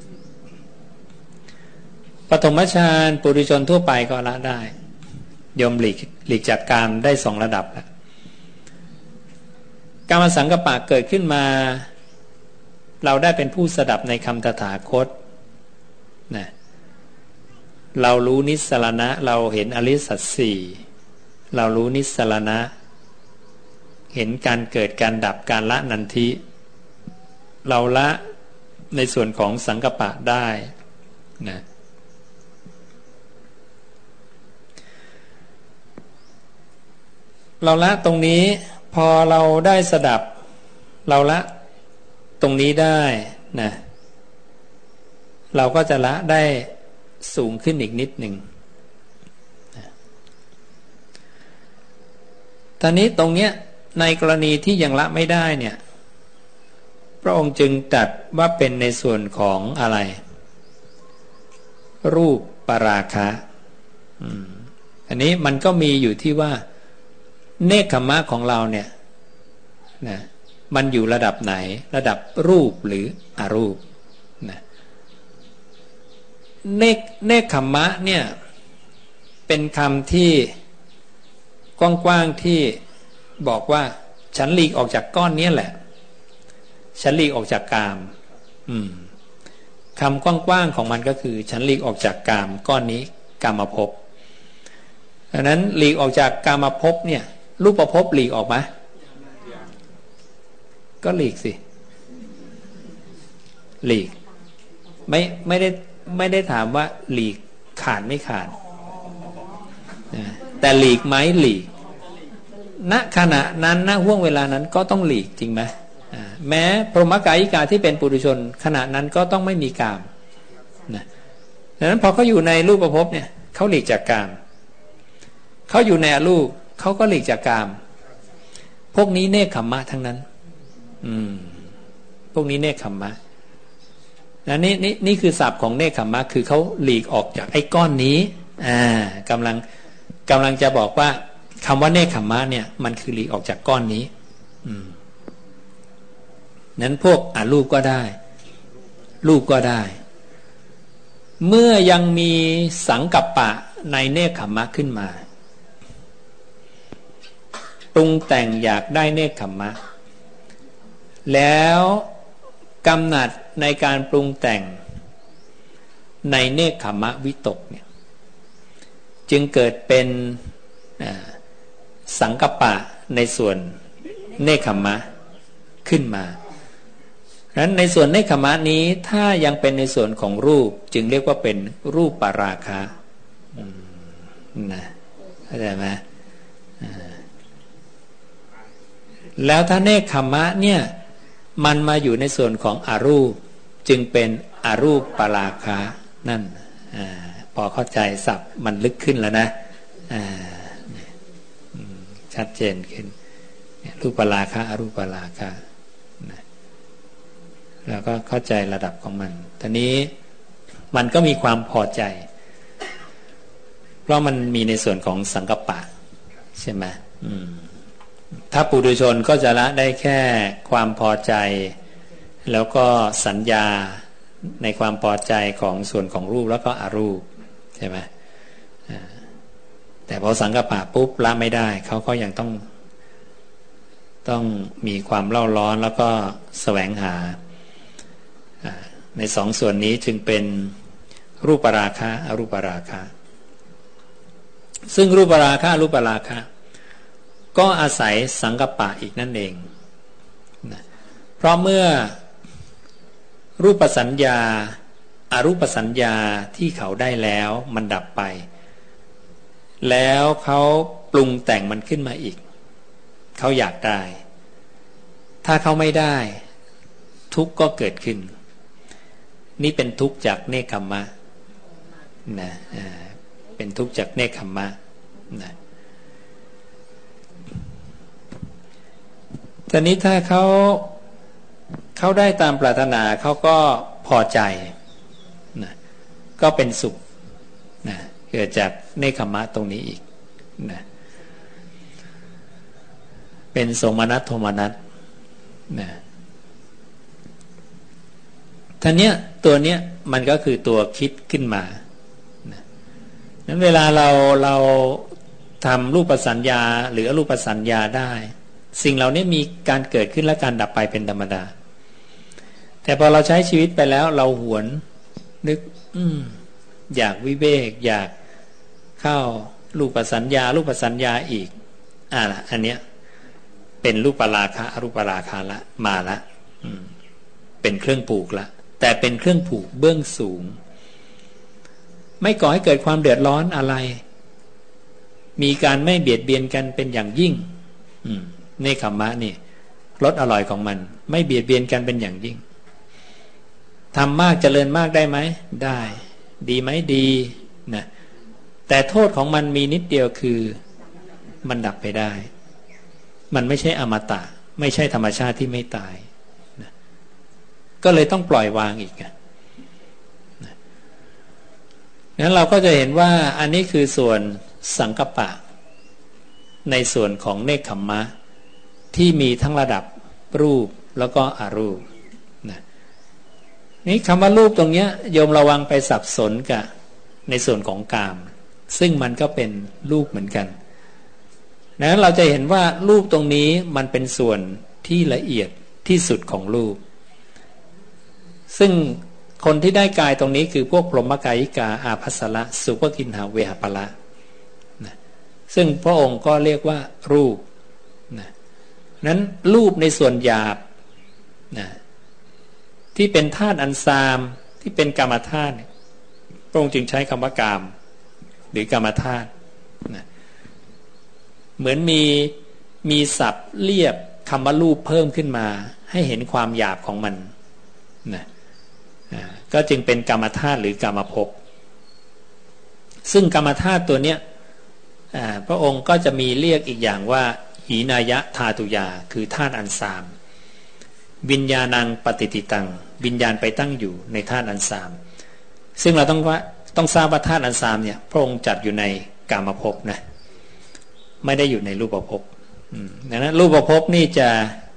ปฐมฌานปุถุชนทั่วไปก็ละได้ย่อมหลีกหลีกจากกามได้สองระดับแล้วกามสังกัปปะเกิดขึ้นมาเราได้เป็นผู้สดับในคำตถาคตนะเรารู้นิสสรณะเราเห็นอริยสัจสี่เรารู้นิสสรณะเห็นการเกิดการดับการละนันทิเราละในส่วนของสังกัปปะได้นะเราละตรงนี้พอเราได้สดับเราละตรงนี้ได้นะเราก็จะละได้สูงขึ้นอีกนิดหนึ่งนะตอนนี้ตรงเนี้ยในกรณีที่ยังละไม่ได้เนี่ยพระองค์จึงตรัสว่าเป็นในส่วนของอะไรรูปปราคะอันนี้มันก็มีอยู่ที่ว่าเนคขมะของเราเนี่ยนะมันอยู่ระดับไหนระดับรูปหรืออรูปนะเนคเนคขมะเนี่ยเป็นคำที่กว้างๆที่บอกว่าฉันหลีกออกจากก้อนนี้แหละฉันหลีกออกจากกามอืมคำกว้างๆของมันก็คือฉันหลีกออกจากกามก้อนนี้กามภพดังนั้นหลีกออกจากกามภพเนี่ยรูปภพหลีกออกไหมก็หลีกสิหลีกไม่ไม่ได้ไม่ได้ถามว่าหลีกขาดไม่ขาดแต่หลีกไหมหลีกณขณะนั้นณห่วงเวลานั้นก็ต้องหลีกจริงไหมแม้พรหมกายิกาที่เป็นปุถุชนขณะนั้นก็ต้องไม่มีกามนะดังนั้นพอเขาอยู่ในรูปภพเนี่ยเขาหลีกจากกามเขาอยู่ในอรูปเขาก็หลีกจากกามพวกนี้เนคขมมะทั้งนั้นอืมพวกนี้เนคขมมะนะนี่นี่นี่คือศัพท์ของเนคขมมะคือเขาหลีกออกจากไอ้ก้อนนี้อ่ากำลังกำลังจะบอกว่าคำว่าเนคขมมะเนี่ยมันคือหลีกออกจากก้อนนี้อืมนั้นพวกอรูปก็ได้รูปก็ได้เมื่อยังมีสังกัปปะในเนคขมมะขึ้นมาปรุงแต่งอยากได้เนคขมมะแล้วกำหนัดในการปรุงแต่งในเนคขมมะวิตกเนี่ยจึงเกิดเป็นสังกัปปะในส่วนเนคขมมะขึ้นมาฉะนั้นในส่วนเนคขมมะนี้ถ้ายังเป็นในส่วนของรูปจึงเรียกว่าเป็นรูปปราคะนะเข้าใจไหมแล้วถ้าเนคขมมะเนี่ยมันมาอยู่ในส่วนของอรูปจึงเป็นอรูปปราคะนั่นอพอเข้าใจศัพท์มันลึกขึ้นแล้วนะชัดเจนขึ้นรูปปราคะอรูปปราคะแล้วก็เข้าใจระดับของมันตอนนี้มันก็มีความพอใจเพราะมันมีในส่วนของสังกัปปะใช่ไหมอืมถ้าปุถุชนก็จะละได้แค่ความพอใจแล้วก็สัญญาในความพอใจของส่วนของรูปแล้วก็อรูปใช่ไหมแต่พอสังกัปปะปุ๊บละไม่ได้เขาก็ยังต้องต้องมีความเล่าร้อนแล้วก็แสวงหาในสองส่วนนี้จึงเป็นรูปราคะอรูปราคะซึ่งรูปราคะอรูปราคะก็อาศัยสังกัปปะอีกนั่นเองนะเพราะเมื่อรูปสัญญาอรูปสัญญาที่เขาได้แล้วมันดับไปแล้วเขาปรุงแต่งมันขึ้นมาอีกเขาอยากได้ถ้าเขาไม่ได้ทุกข์ก็เกิดขึ้นนี่เป็นทุกข์จากเนคขมมะนะเป็นทุกข์จากเนคขมมะนะตอนนี้ถ้าเขาเขาได้ตามปรารถนาเขาก็พอใจนะก็เป็นสุขนะเกิดจากเนคขมะตรงนี้อีกนะเป็นโสมนัสโทมนัสนะท่านี้ตัวเนี้ยมันก็คือตัวคิดขึ้นมานะนั้นเวลาเราเราทำรูปสัญญาหรืออรูปสัญญาได้สิ่งเหล่านี้มีการเกิดขึ้นและการดับไปเป็นธรรมดาแต่พอเราใช้ชีวิตไปแล้วเราหวนนึกอืมอยากวิเวกอยากเข้ารูปสัญญารูปสัญญาอีกอ่าอันเนี้ยเป็นรูปราคะอรูปราคะละมาละอืมเป็นเครื่องผูกละแต่เป็นเครื่องผูกเบื้องสูงไม่ก่อให้เกิดความเดือดร้อนอะไรมีการไม่เบียดเบียนกันเป็นอย่างยิ่งอืมเนคขมะนี่รสอร่อยของมันไม่เบียดเบียนกันเป็นอย่างยิ่งทำมากเจริญมากได้ไหมได้ดีไหมดีนะแต่โทษของมันมีนิดเดียวคือมันดับไปได้มันไม่ใช่อมตะไม่ใช่ธรรมชาติที่ไม่ตายนะก็เลยต้องปล่อยวางอีกนะงั้นเราก็จะเห็นว่าอันนี้คือส่วนสังกัปปะในส่วนของเนคขมมะที่มีทั้งระดับรูปแล้วก็อรูปนะนี่คำว่ารูปตรงนี้โยมระวังไปสับสนกับในส่วนของกามซึ่งมันก็เป็นรูปเหมือนกันนะเราจะเห็นว่ารูปตรงนี้มันเป็นส่วนที่ละเอียดที่สุดของรูปซึ่งคนที่ได้กายตรงนี้คือพวกพรหมกายิกาอาภัสสละสุภกินหาเวหปละนะซึ่งพระองค์ก็เรียกว่ารูปนะนั้นรูปในส่วนหยาบนะที่เป็นธาตุอันซามที่เป็นกามธาตุพระองค์จึงใช้คำว่ากามหรือกามธาตุนะเหมือนมีมีศัพท์เรียบคำว่ารูปเพิ่มขึ้นมาให้เห็นความหยาบของมันนะก็จึงเป็นกามธาตุหรือกามภพซึ่งกามธาตุตัวเนี้ยพระองค์ก็จะมีเรียกอีกอย่างว่าหีนายะธาตุยาคือธาตุอันสามวิญญาณังปฏิติตังวิญญาณไปตั้งอยู่ในธาตุอันสามซึ่งเราต้องว่าต้องทราบว่าธาตุอันสามเนี่ยพระองค์จัดอยู่ในกามภพนะไม่ได้อยู่ในรูปภพดังนั้นรูปภพนี่จะ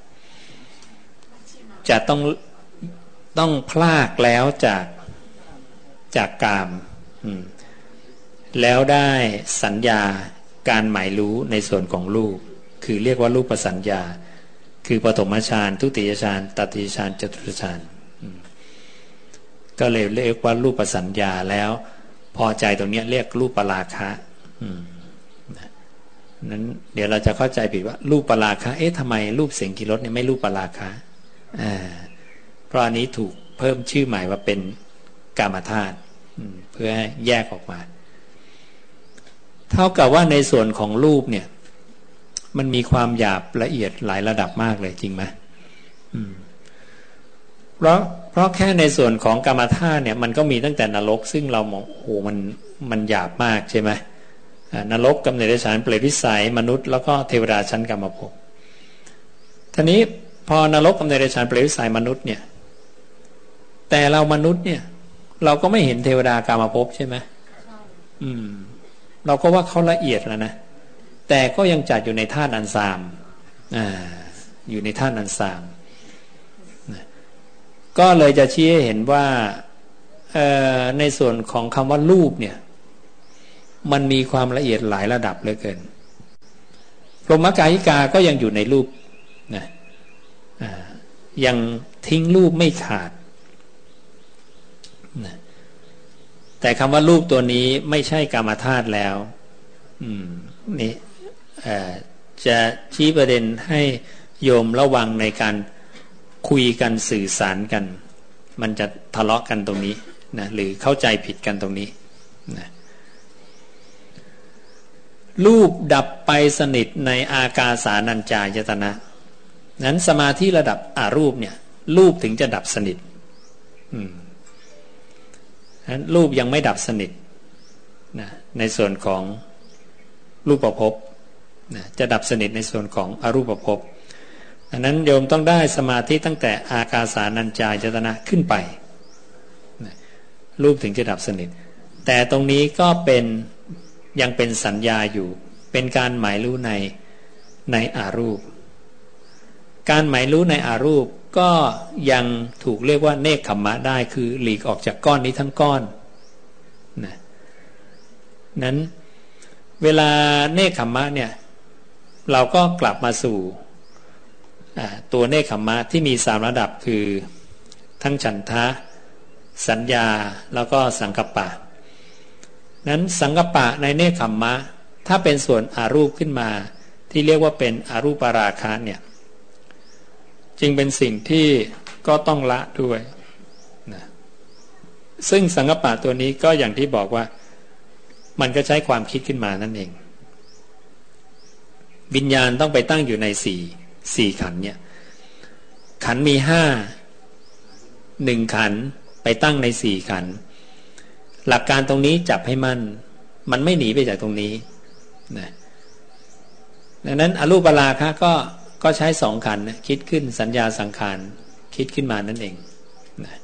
จะต้องต้องพลากแล้วจากจากกามแล้วได้สัญญาการหมายรู้ในส่วนของรูปคือเรียกว่ารูปสัญญาคือปฐมฌานทุติยฌานตติยฌานจตุตฌานก็เลยเรียกว่ารูปสัญญาแล้วพอใจตรงนี้เรียกรูปราคะนั้นเดี๋ยวเราจะเข้าใจผิดว่ารูปราคะเอ๊ะทำไมรูปเสียงกลิ่นรสเนี่ยไม่รูปราคะอ่าเพราะอันนี้ถูกเพิ่มชื่อใหม่ว่าเป็นกามธาตุเพื่อแยกออกมาเท่ากับว่าในส่วนของรูปเนี่ยมันมีความหยาบละเอียดหลายระดับมากเลยจริงไหมเพราะเพราะแค่ในส่วนของกามธาตุเนี่ยมันก็มีตั้งแต่นรกซึ่งเรามองโอ้โหมันมันหยาบมากใช่ไหมนรกกำเนิดฌานเปรตวิสัยมนุษย์แล้วก็เทวดาชั้นกรรมภพทีนี้พอนรกกำเนิดฌานเปรตวิสัยมนุษย์เนี่ยแต่เรามนุษย์เนี่ยเราก็ไม่เห็นเทวดากรรมภพใช่ไหมอืมเราก็ว่าเขาละเอียดแล้วนะแต่ก็ยังจัดอยู่ในธาตุอันสามอ่าอยู่ในธาตุอันสามนะก็เลยจะชี้ให้เห็นว่าเอ่อในส่วนของคำว่ารูปเนี่ยมันมีความละเอียดหลายระดับเหลือเกินพรหมกายิกาก็ยังอยู่ในรูปนะยังทิ้งรูปไม่ขาดนะแต่คำว่ารูปตัวนี้ไม่ใช่กามธาตุแล้วนี่จะชี้ประเด็นให้โยมระวังในการคุยกันสื่อสารกันมันจะทะเลาะกันตรงนี้นะหรือเข้าใจผิดกันตรงนี้นะรูปดับไปสนิทในอากาสานัญจายตนะนั้นสมาธิระดับอรูปเนี่ยรูปถึงจะดับสนิทนั้นรูปยังไม่ดับสนิทนะในส่วนของรูปภพนะจะดับสนิทในส่วนของอรูปภพอันนั้นโยมต้องได้สมาธิตั้งแต่อากาสานัญจายตนะขึ้นไปรูปถึงจะดับสนิทแต่ตรงนี้ก็เป็นยังเป็นสัญญาอยู่เป็นการหมายรู้ในในอารูปการหมายรู้ในอารูปก็ยังถูกเรียกว่าเนกขัมมะได้คือหลีกออกจากก้อนนี้ทั้งก้อนนะนั้นเวลาเนกขัมมะเนี่ยเราก็กลับมาสู่ตัวเนกขัมมะที่มีสามระดับคือทั้งฉันทะสัญญาแล้วก็สังกัปปะนั้นสังกัปปะในเนกขัมมะถ้าเป็นส่วนอารูปขึ้นมาที่เรียกว่าเป็นอารูปราคะเนี่ยจึงเป็นสิ่งที่ก็ต้องละด้วยนะซึ่งสังกัปปะตัวนี้ก็อย่างที่บอกว่ามันก็ใช้ความคิดขึ้นมานั่นเองวิญญาณต้องไปตั้งอยู่ในสี่สี่ขันธ์เนี่ยขันธ์มีห้าหนึ่งขันธ์ไปตั้งในสี่ขันธ์หลักการตรงนี้จับให้มั่นมันไม่หนีไปจากตรงนี้นะดังนั้นอรูปราคะก็ก็ใช้สองขันธ์คิดขึ้นสัญญาสังขารคิดขึ้นมานั่นเองนะ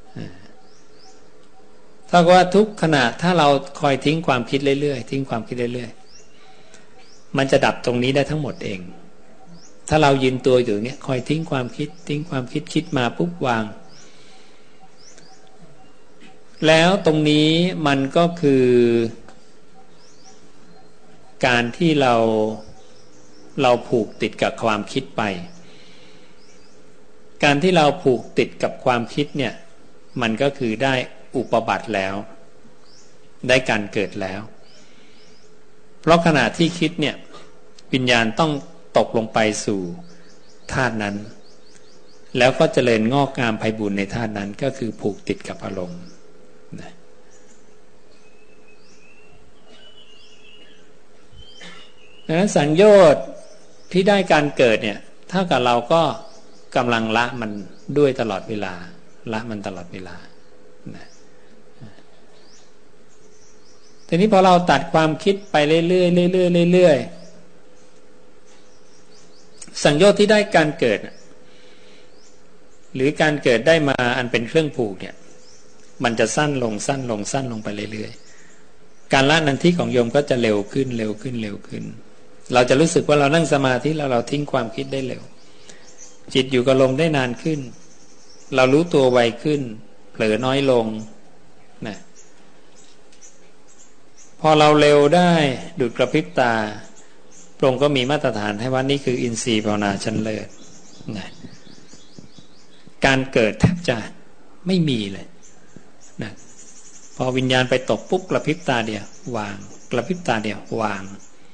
ถ้าว่าทุกขณะถ้าเราคอยทิ้งความคิดเรื่อยๆทิ้งความคิดเรื่อยๆมันจะดับตรงนี้ได้ทั้งหมดเองถ้าเรายืนตัวอยู่อย่างเงี้ยคอยทิ้งความคิดทิ้งความคิดคิดมาปุ๊บวางแล้วตรงนี้มันก็คือการที่เราเราผูกติดกับความคิดไปการที่เราผูกติดกับความคิดเนี่ยมันก็คือได้อุปบัติแล้วได้การเกิดแล้วเพราะขณะที่คิดเนี่ยวิญญาณต้องตกลงไปสู่ธาตุนั้นแล้วก็เจริญงอกงามไพบูลย์ในธาตุนั้นก็คือผูกติดกับอารมณ์นะดังนั้นสังโยชน์ที่ได้การเกิดเนี่ยเท่ากับเราก็กำลังละมันด้วยตลอดเวลาละมันตลอดเวลานะทีนี้พอเราตัดความคิดไปเรื่อยๆเรื่อยๆเรื่อยๆสังโยชน์ที่ได้การเกิดหรือการเกิดได้มาอันเป็นเครื่องผูกเนี่ยมันจะสั้นลงสั้นลงสั้นลงไปเรื่อยๆการละนันทิของโยมก็จะเร็วขึ้นเร็วขึ้นเร็วขึ้นเราจะรู้สึกว่าเรานั่งสมาธิแล้วเราทิ้งความคิดได้เร็วจิตอยู่กับลมได้นานขึ้นเรารู้ตัวไวขึ้นเผลอน้อยลงนะพอเราเร็วได้ดุจกระพริบตาพระองค์ก็มีมาตรฐานให้ว่านี่คืออินทรีย์ภาวนาชั้นเลิศนะการเกิดแทบจะไม่มีเลยนะพอวิญญาณไปตกปุ๊บกระพริบตาเดียววางกระพริบตาเดียววาง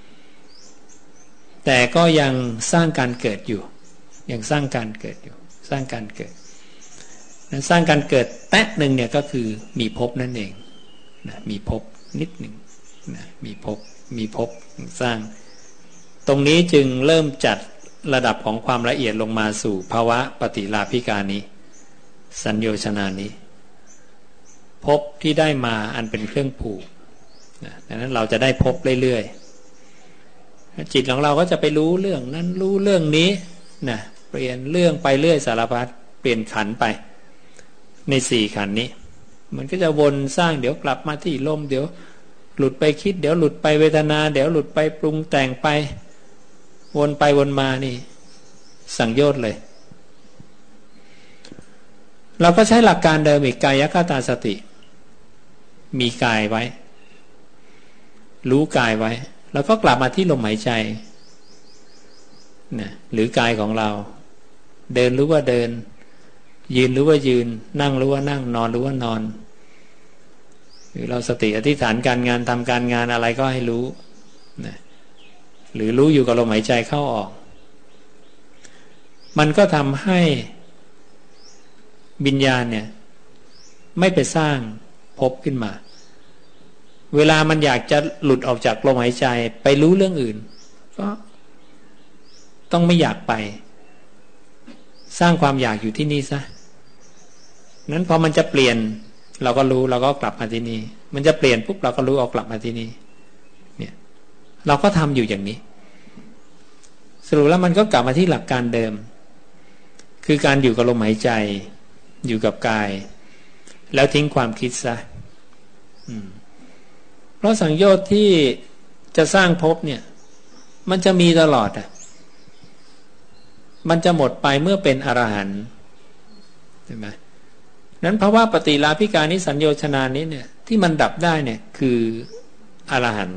แต่ก็ยังสร้างการเกิดอยู่ยังสร้างการเกิดอยู่สร้างการเกิดสร้างการเกิดแตะหนึ่งเนี่ยก็คือมีภพนั่นเองนะมีภพนิดหนึ่งนะมีภพมีภพสร้างตรงนี้จึงเริ่มจัดระดับของความละเอียดลงมาสู่ภาวะปฏิลาภิกานี้สัญโยชนานี้ภพที่ได้มาอันเป็นเครื่องผูกนะดังนั้นเราจะได้ภพเรื่อยๆจิตของเราก็จะไปรู้เรื่องนั้นรู้เรื่องนี้นะเปลี่ยนเรื่องไปเรื่อยสารพัดเปลี่ยนขันไปในสี่ขันนี้มันก็จะวนสร้างเดี๋ยวกลับมาที่ลมเดี๋ยวหลุดไปคิดเดี๋ยวหลุดไปเวทนาเดี๋ยวหลุดไปปรุงแต่งไปวนไปวนมานี่สังโยชน์เลยเราก็ใช้หลักการเดิมอีกกายคตาสติมีกายไว้รู้กายไว้แล้วก็กลับมาที่ลมหายใจนะหรือกายของเราเดินรู้ว่าเดินยืนรู้ว่ายืนนั่งรู้ว่านั่งนอนรู้ว่านอนหรือเราสติอธิษฐานการงานทำการงานอะไรก็ให้รู้นะหรือรู้อยู่กับลมหายใจเข้าออกมันก็ทำให้วิญญาณเนี่ยไม่ไปสร้างภพขึ้นมาเวลามันอยากจะหลุดออกจากลมหายใจไปรู้เรื่องอื่นก็ต้องไม่อยากไปสร้างความอยากอยู่ที่นี่ซะนั้นพอมันจะเปลี่ยนเราก็รู้เราก็กลับมาที่นี่มันจะเปลี่ยนปุ๊บเราก็รู้เอากลับมาที่นี่เนี่ยเราก็ทำอยู่อย่างนี้สรุปแล้วมันก็กลับมาที่หลักการเดิมคือการอยู่กับลมหายใจอยู่กับกายแล้วทิ้งความคิดซะเพราะสังโยชน์ที่จะสร้างภพเนี่ยมันจะมีตลอดอ่ะมันจะหมดไปเมื่อเป็นอรหันต์ใช่ไหมนั้นภาวะปฏิลาภิกานิสัญโยชนานี้เนี่ยที่มันดับได้เนี่ยคืออรหันต์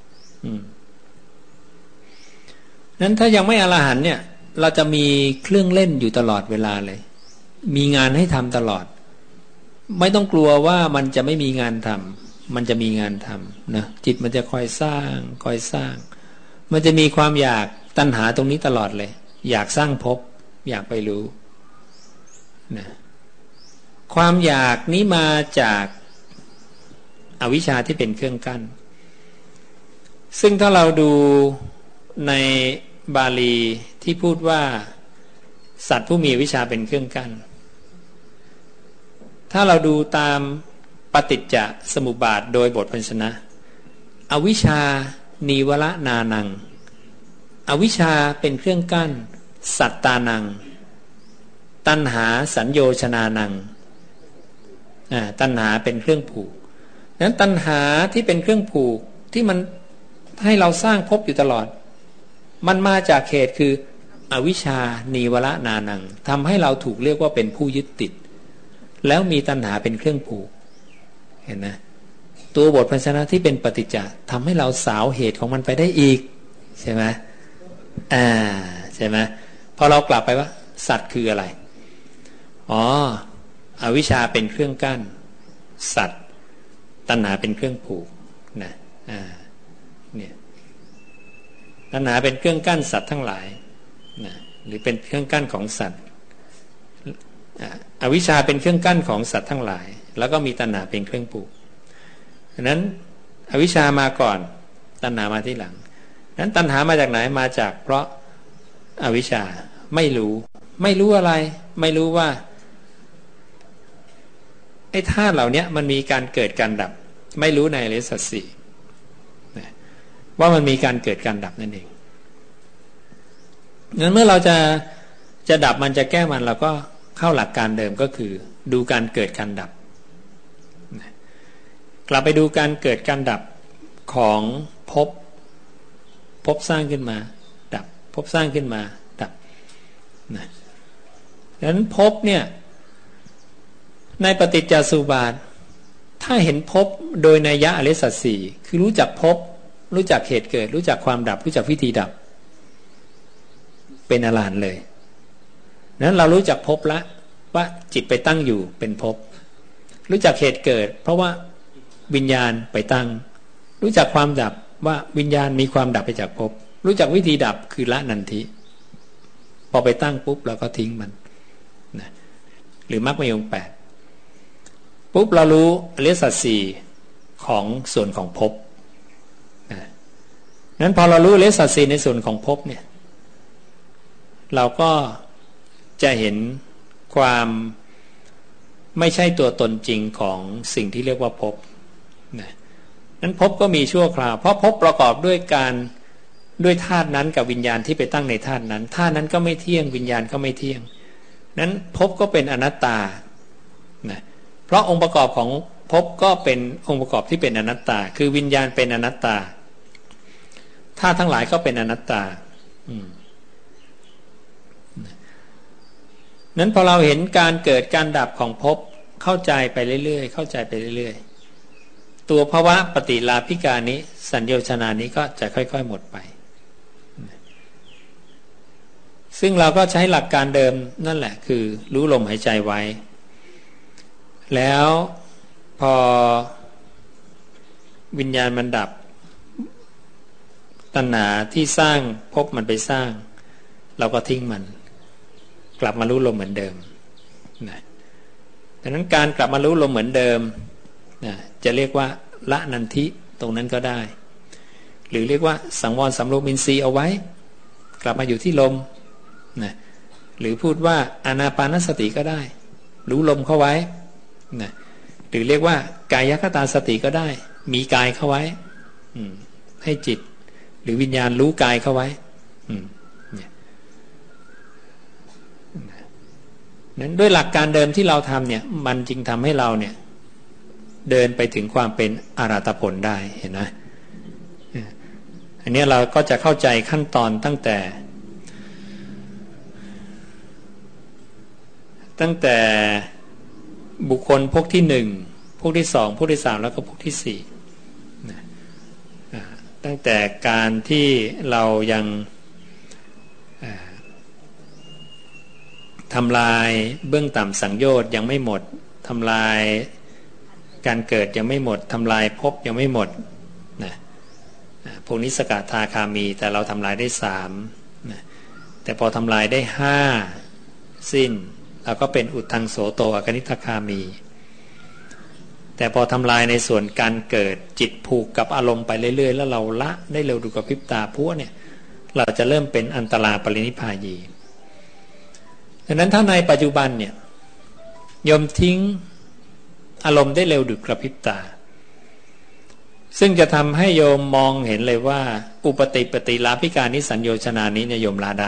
นั้นถ้ายังไม่อรหันต์เนี่ยเราจะมีเครื่องเล่นอยู่ตลอดเวลาเลยมีงานให้ทำตลอดไม่ต้องกลัวว่ามันจะไม่มีงานทำมันจะมีงานทำนะจิตมันจะคอยสร้างคอยสร้างมันจะมีความอยากตัณหาตรงนี้ตลอดเลยอยากสร้างภพอยากไปรู้นะความอยากนี้มาจากอวิชชาที่เป็นเครื่องกั้นซึ่งถ้าเราดูในบาลีที่พูดว่าสัตว์ผู้มีอวิชชาเป็นเครื่องกั้นถ้าเราดูตามปฏิจจสมุปบาทโดยบทพยัญชนะอวิชชานีวรนานังอวิชชาเป็นเครื่องกั้นสัตตานังตัณหาสัญโยชนานังตัณหาเป็นเครื่องผูกนั้นตัณหาที่เป็นเครื่องผูกที่มันให้เราสร้างภพอยู่ตลอดมันมาจากเหตุคืออวิชชานีวรนานังทำให้เราถูกเรียกว่าเป็นผู้ยึดติดแล้วมีตัณหาเป็นเครื่องผูกเห็นนะตัวบทพยัญชนะที่เป็นปฏิจจ์ทำให้เราสาวเหตุของมันไปได้อีกใช่ไหมอ่าใช่ไหมพอเรากลับไปว่าสัตว์คืออะไรอ๋ออวิชชาเป็นเครื่องกั้นสัตว์ตัณหาเป็นเครื่องผูกนะอ่าเนี่ยตัณหาเป็นเครื่องกั้นสัตว์ทั้งหลายนะหรือเป็นเครื่องกั้นของสัตว์อวิชชาเป็นเครื่องกั้นของสัตว์ทั้งหลายแล้วก็มีตัณหาเป็นเครื่องผูกฉะนั้นอวิชชามาก่อนตัณหามาที่หลังนั้นตัณหามาจากไหนมาจากเพราะอวิชชาไม่รู้ไม่รู้อะไรไม่รู้ว่าไอ้ธาตุเหล่านี้มันมีการเกิดการดับไม่รู้ในอริยสัจสี่ว่ามันมีการเกิดการดับนั่นเองงั้นเมื่อเราจะจะดับมันจะแก้มันเราก็เข้าหลักการเดิมก็คือดูการเกิดการดับกลับไปดูการเกิดการดับของภพภพสร้างขึ้นมาดับภพสร้างขึ้นมาดับนะดังนั้นภพเนี่ยในปฏิจจสมุปบาทถ้าเห็นภพโดยนัยยะอริยสัจสี่คือรู้จักภพรู้จักเหตุเกิดรู้จักความดับรู้จักวิธีดับเป็นอรหันต์เลยนั้นเรารู้จักภพละว่าจิตไปตั้งอยู่เป็นภพรู้จักเหตุเกิดเพราะว่าวิญญาณไปตั้งรู้จักความดับว่าวิญญาณมีความดับไปจากภพรู้จักวิธีดับคือละนันทิพอไปตั้งปุ๊บเราก็ทิ้งมันนะหรือมรรคมีองค์แปดปุ๊บเรารู้อริยสัจสี่ของส่วนของภพนะนั้นพอเรารู้อริยสัจสี่ในส่วนของภพเนี่ยเราก็จะเห็นความไม่ใช่ตัวตนจริงของสิ่งที่เรียกว่าภพนะนั้นภพก็มีชั่วคราวเพราะภพประกอบด้วยการด้วยธาตุนั้นกับวิญญาณที่ไปตั้งในธาตุนั้นธาตุนั้นก็ไม่เที่ยงวิญญาณก็ไม่เที่ยงนั้นภพก็เป็นอนัตตานะเพราะองค์ประกอบของภพก็เป็นองค์ประกอบที่เป็นอนัตตาคือวิญญาณเป็นอนัตตาธาตุทั้งหลายก็เป็นอนัตตาอืมนั้นพอเราเห็นการเกิดการดับของภพเข้าใจไปเรื่อยๆเข้าใจไปเรื่อยๆตัวภาวะปฏิลาภิกานี้สัญโยชนานี้ก็จะค่อยๆหมดไปซึ่งเราก็ใช้หลักการเดิมนั่นแหละคือรู้ลมหายใจไว้แล้วพอวิญญาณมันดับตัณหาที่สร้างภพมันไปสร้างเราก็ทิ้งมันกลับมารู้ลมเหมือนเดิมนะดังนั้นการกลับมารู้ลมเหมือนเดิมนะจะเรียกว่าละนันทิตรงนั้นก็ได้หรือเรียกว่าสังวรสำรวมอินทรีย์เอาไว้กลับมาอยู่ที่ลมนะหรือพูดว่าอานาปานสติก็ได้รู้ลมเข้าไว้นะหรือเรียกว่ากายคตาสติก็ได้มีกายเข้าไว้ให้จิตหรือวิญญาณรู้กายเข้าไว้นั้นด้วยหลักการเดิมที่เราทำเนี่ยมันจึงทำให้เราเนี่ยเดินไปถึงความเป็นอรหัตผลได้เห็นไหมอันนี้เราก็จะเข้าใจขั้นตอนตั้งแต่ตั้งแต่บุคคลพวกที่หนึ่งพวกที่สองพวกที่สามแล้วก็พวกที่สี่นะตั้งแต่การที่เรายังทำลายเบื้องต่ำสังโยชน์ยังไม่หมดทำลายการเกิดยังไม่หมดทำลายภพยังไม่หมดนะพวกนี้สกทาคามีแต่เราทำลายได้สามนะแต่พอทำลายได้ห้าสิ้นเราก็เป็นอุทังโสโตอกนิทคามีแต่พอทำลายในส่วนการเกิดจิตผูกกับอารมณ์ไปเรื่อยๆแล้วเราละได้เร็วดูกับพริบตาพวกเนี่ยเราจะเริ่มเป็นอันตราปรินิพพายีดังนั้นถ้าในปัจจุบันเนี่ยยมทิ้งอารมณ์ได้เร็วดุจกระพริบตาซึ่งจะทำให้โยมมองเห็นเลยว่าอุปติปฏิลาภิการนิสัญโยชนานี้เนี่ยโยมละได้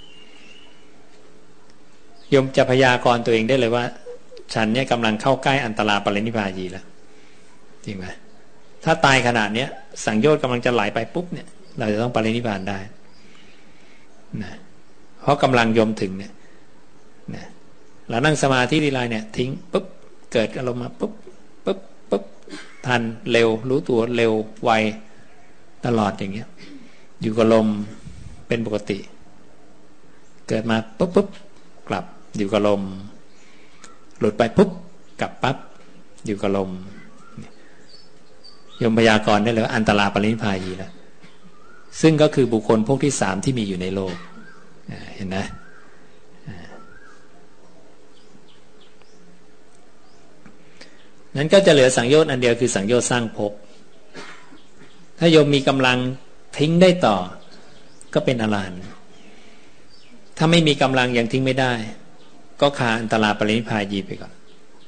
โยมจะพยากรณ์ตัวเองได้เลยว่าฉันเนี่ยกำลังเข้าใกล้อันตราปรินิพพายีแล้วจริงไหมถ้าตายขนาดเนี้ยสังโยชน์กำลังจะไหลไปปุ๊บเนี่ยเราจะต้องปรินิพพานได้นะเพราะกำลังโยมถึงเนี่ยนะเรานั่งสมาธิทีไรเนี่ยทิ้งปุ๊บเกิดอารมณ์มาปุ๊บปุ๊บปุ๊บทันเร็วรู้ตัวเร็วไวตลอดอย่างเงี้ยอยู่กับลมเป็นปกติเกิดมาปุ๊บปุ๊บกลับอยู่กับลมหลุดไปปุ๊บกลับปั๊บอยู่กับลมยมพยากรณ์ได้เลยว่าอันตราปรินิพพายีแล้วซึ่งก็คือบุคคลพวกที่สามที่มีอยู่ในโลกเห็นไหมนั้นก็จะเหลือสังโยชน์อันเดียวคือสังโยชน์สร้างภพถ้าโยมมีกำลังทิ้งได้ต่อก็เป็นอรหันต์ถ้าไม่มีกำลังยังทิ้งไม่ได้ก็คาอันตราปรินิพพายีไปก่อน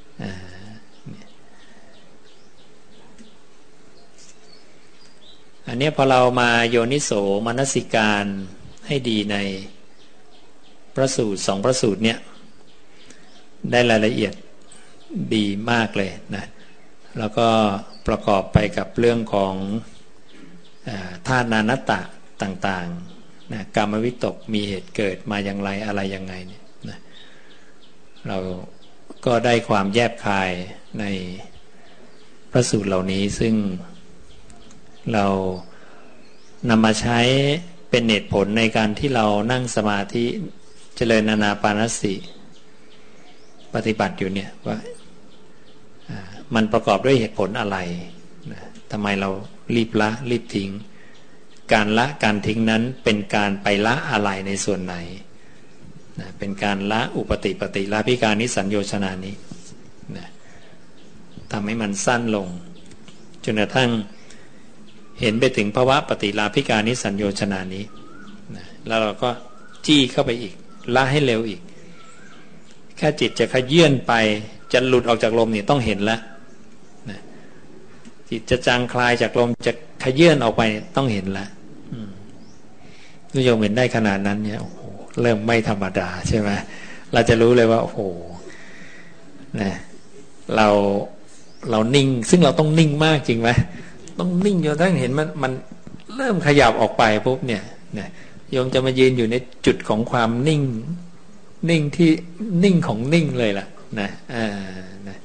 อันนี้พอเรามาโยนิโสมนสิการให้ดีในพระสูตรสองพระสูตรเนี่ยได้รายละเอียดดีมากเลยนะแล้วก็ประกอบไปกับเรื่องของธาตุนานัตตะต่างๆนะกามวิตกมีเหตุเกิดมาอย่างไรอะไรยังไงเนี่ยนะเราก็ได้ความแยบคายในพระสูตรเหล่านี้ซึ่งเรานำมาใช้เป็นเหตุผลในการที่เรานั่งสมาธิเจริญอานาปานสติปฏิบัติอยู่เนี่ยว่ามันประกอบด้วยเหตุผลอะไรนะทำไมเรารีบละรีบทิ้งการละการทิ้งนั้นเป็นการไปละอะไรในส่วนไหนนะเป็นการละอุปติปฏิลาภิการนิสัญโยชนานี้นะทำให้มันสั้นลงจนกระทั่งเห็นไปถึงภาวะปฏิลาภิการนิสัญโยชนานี้นะแล้วเราก็จี้เข้าไปอีกละให้เร็วอีกแค่จิตจะขยื่นไปจะหลุดออกจากลมเนี่ยต้องเห็นแล้วนะจิตจะจางคลายจากลมจะขยื่นออกไปต้องเห็นแล้วนิยมเห็นได้ขนาดนั้นเนี่ยโอ้โหเริ่มไม่ธรรมดาใช่ไหมเราจะรู้เลยว่าโอ้โหนะเราเรานิ่งซึ่งเราต้องนิ่งมากจริงไหมต้องนิ่งจนทั้งเห็นมันมันเริ่มขยับออกไปปุ๊บเนี่ยนะโยมจะมายืนอยู่ในจุดของความนิ่งนิ่งที่นิ่งของนิ่งเลยล่ะนะอ่านะ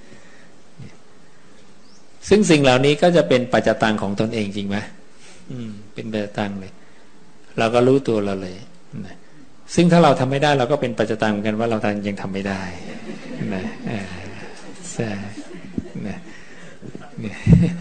ซึ่งสิ่งเหล่านี้ก็จะเป็นปัจจตังของตนเองจริงไหมอืมเป็นปัจจตังเลยเราก็รู้ตัวเราเลยนะซึ่งถ้าเราทำไม่ได้เราก็เป็นปัจจตังเหมือนกันว่าเรายังทำไม่ได้นะอ่าใช่นะเนี่ย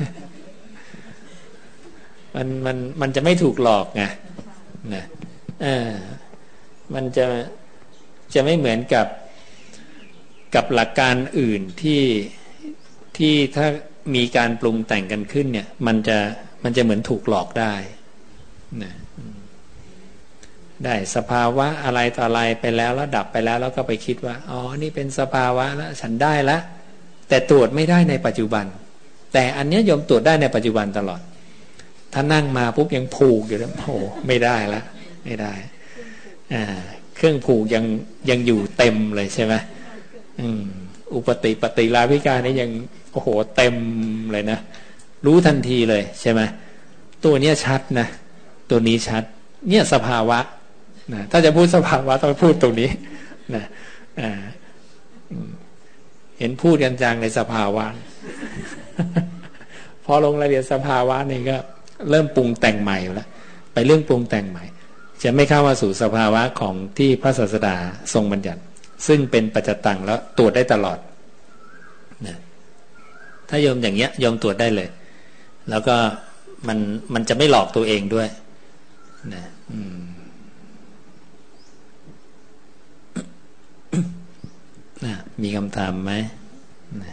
มันมันมันจะไม่ถูกหลอกไงนะอ่ามันจะจะไม่เหมือนกับกับหลักการอื่นที่ที่ถ้ามีการปรุงแต่งกันขึ้นเนี่ยมันจะมันจะเหมือนถูกหลอกได้นะได้สภาวะอะไรต่ออะไรไปแล้วแล้วดับไปแล้วแล้วก็ไปคิดว่าอ๋อนี่เป็นสภาวะแล้วฉันได้แล้วแต่ตรวจไม่ได้ในปัจจุบันแต่อันนี้โยมตรวจได้ในปัจจุบันตลอดถ้านั่งมาปุ๊บยังผูกอยู่แล้วโอ้ไม่ได้ละไม่ได้อ่าเครื่องผูกยังยังอยู่เต็มเลยใช่ไหมอืมอุปติปฏิลาภิการนี่ยังโอ้โหเต็มเลยนะรู้ทันทีเลยใช่ไหมตัวเนี้ยชัดนะตัวนี้ชัดเนี่ยสภาวะนะถ้าจะพูดสภาวะต้องพูดตรงนี้นะอ่าเห็นพูดกันจังในสภาวะ พอลงรายละเอียดสภาวะนี่ก็เริ่มปรุงแต่งใหม่แล้วไปเรื่องปรุงแต่งใหม่จะไม่เข้ามาสู่สภาวะของที่พระศาสดาทรงบัญญัติซึ่งเป็นปัจจตังแล้วตรวจได้ตลอดนะถ้าโยมอย่างเงี้ยโยมตรวจได้เลยแล้วก็มันมันจะไม่หลอกตัวเองด้วยนะอืมนะมีคำถามไหมนะ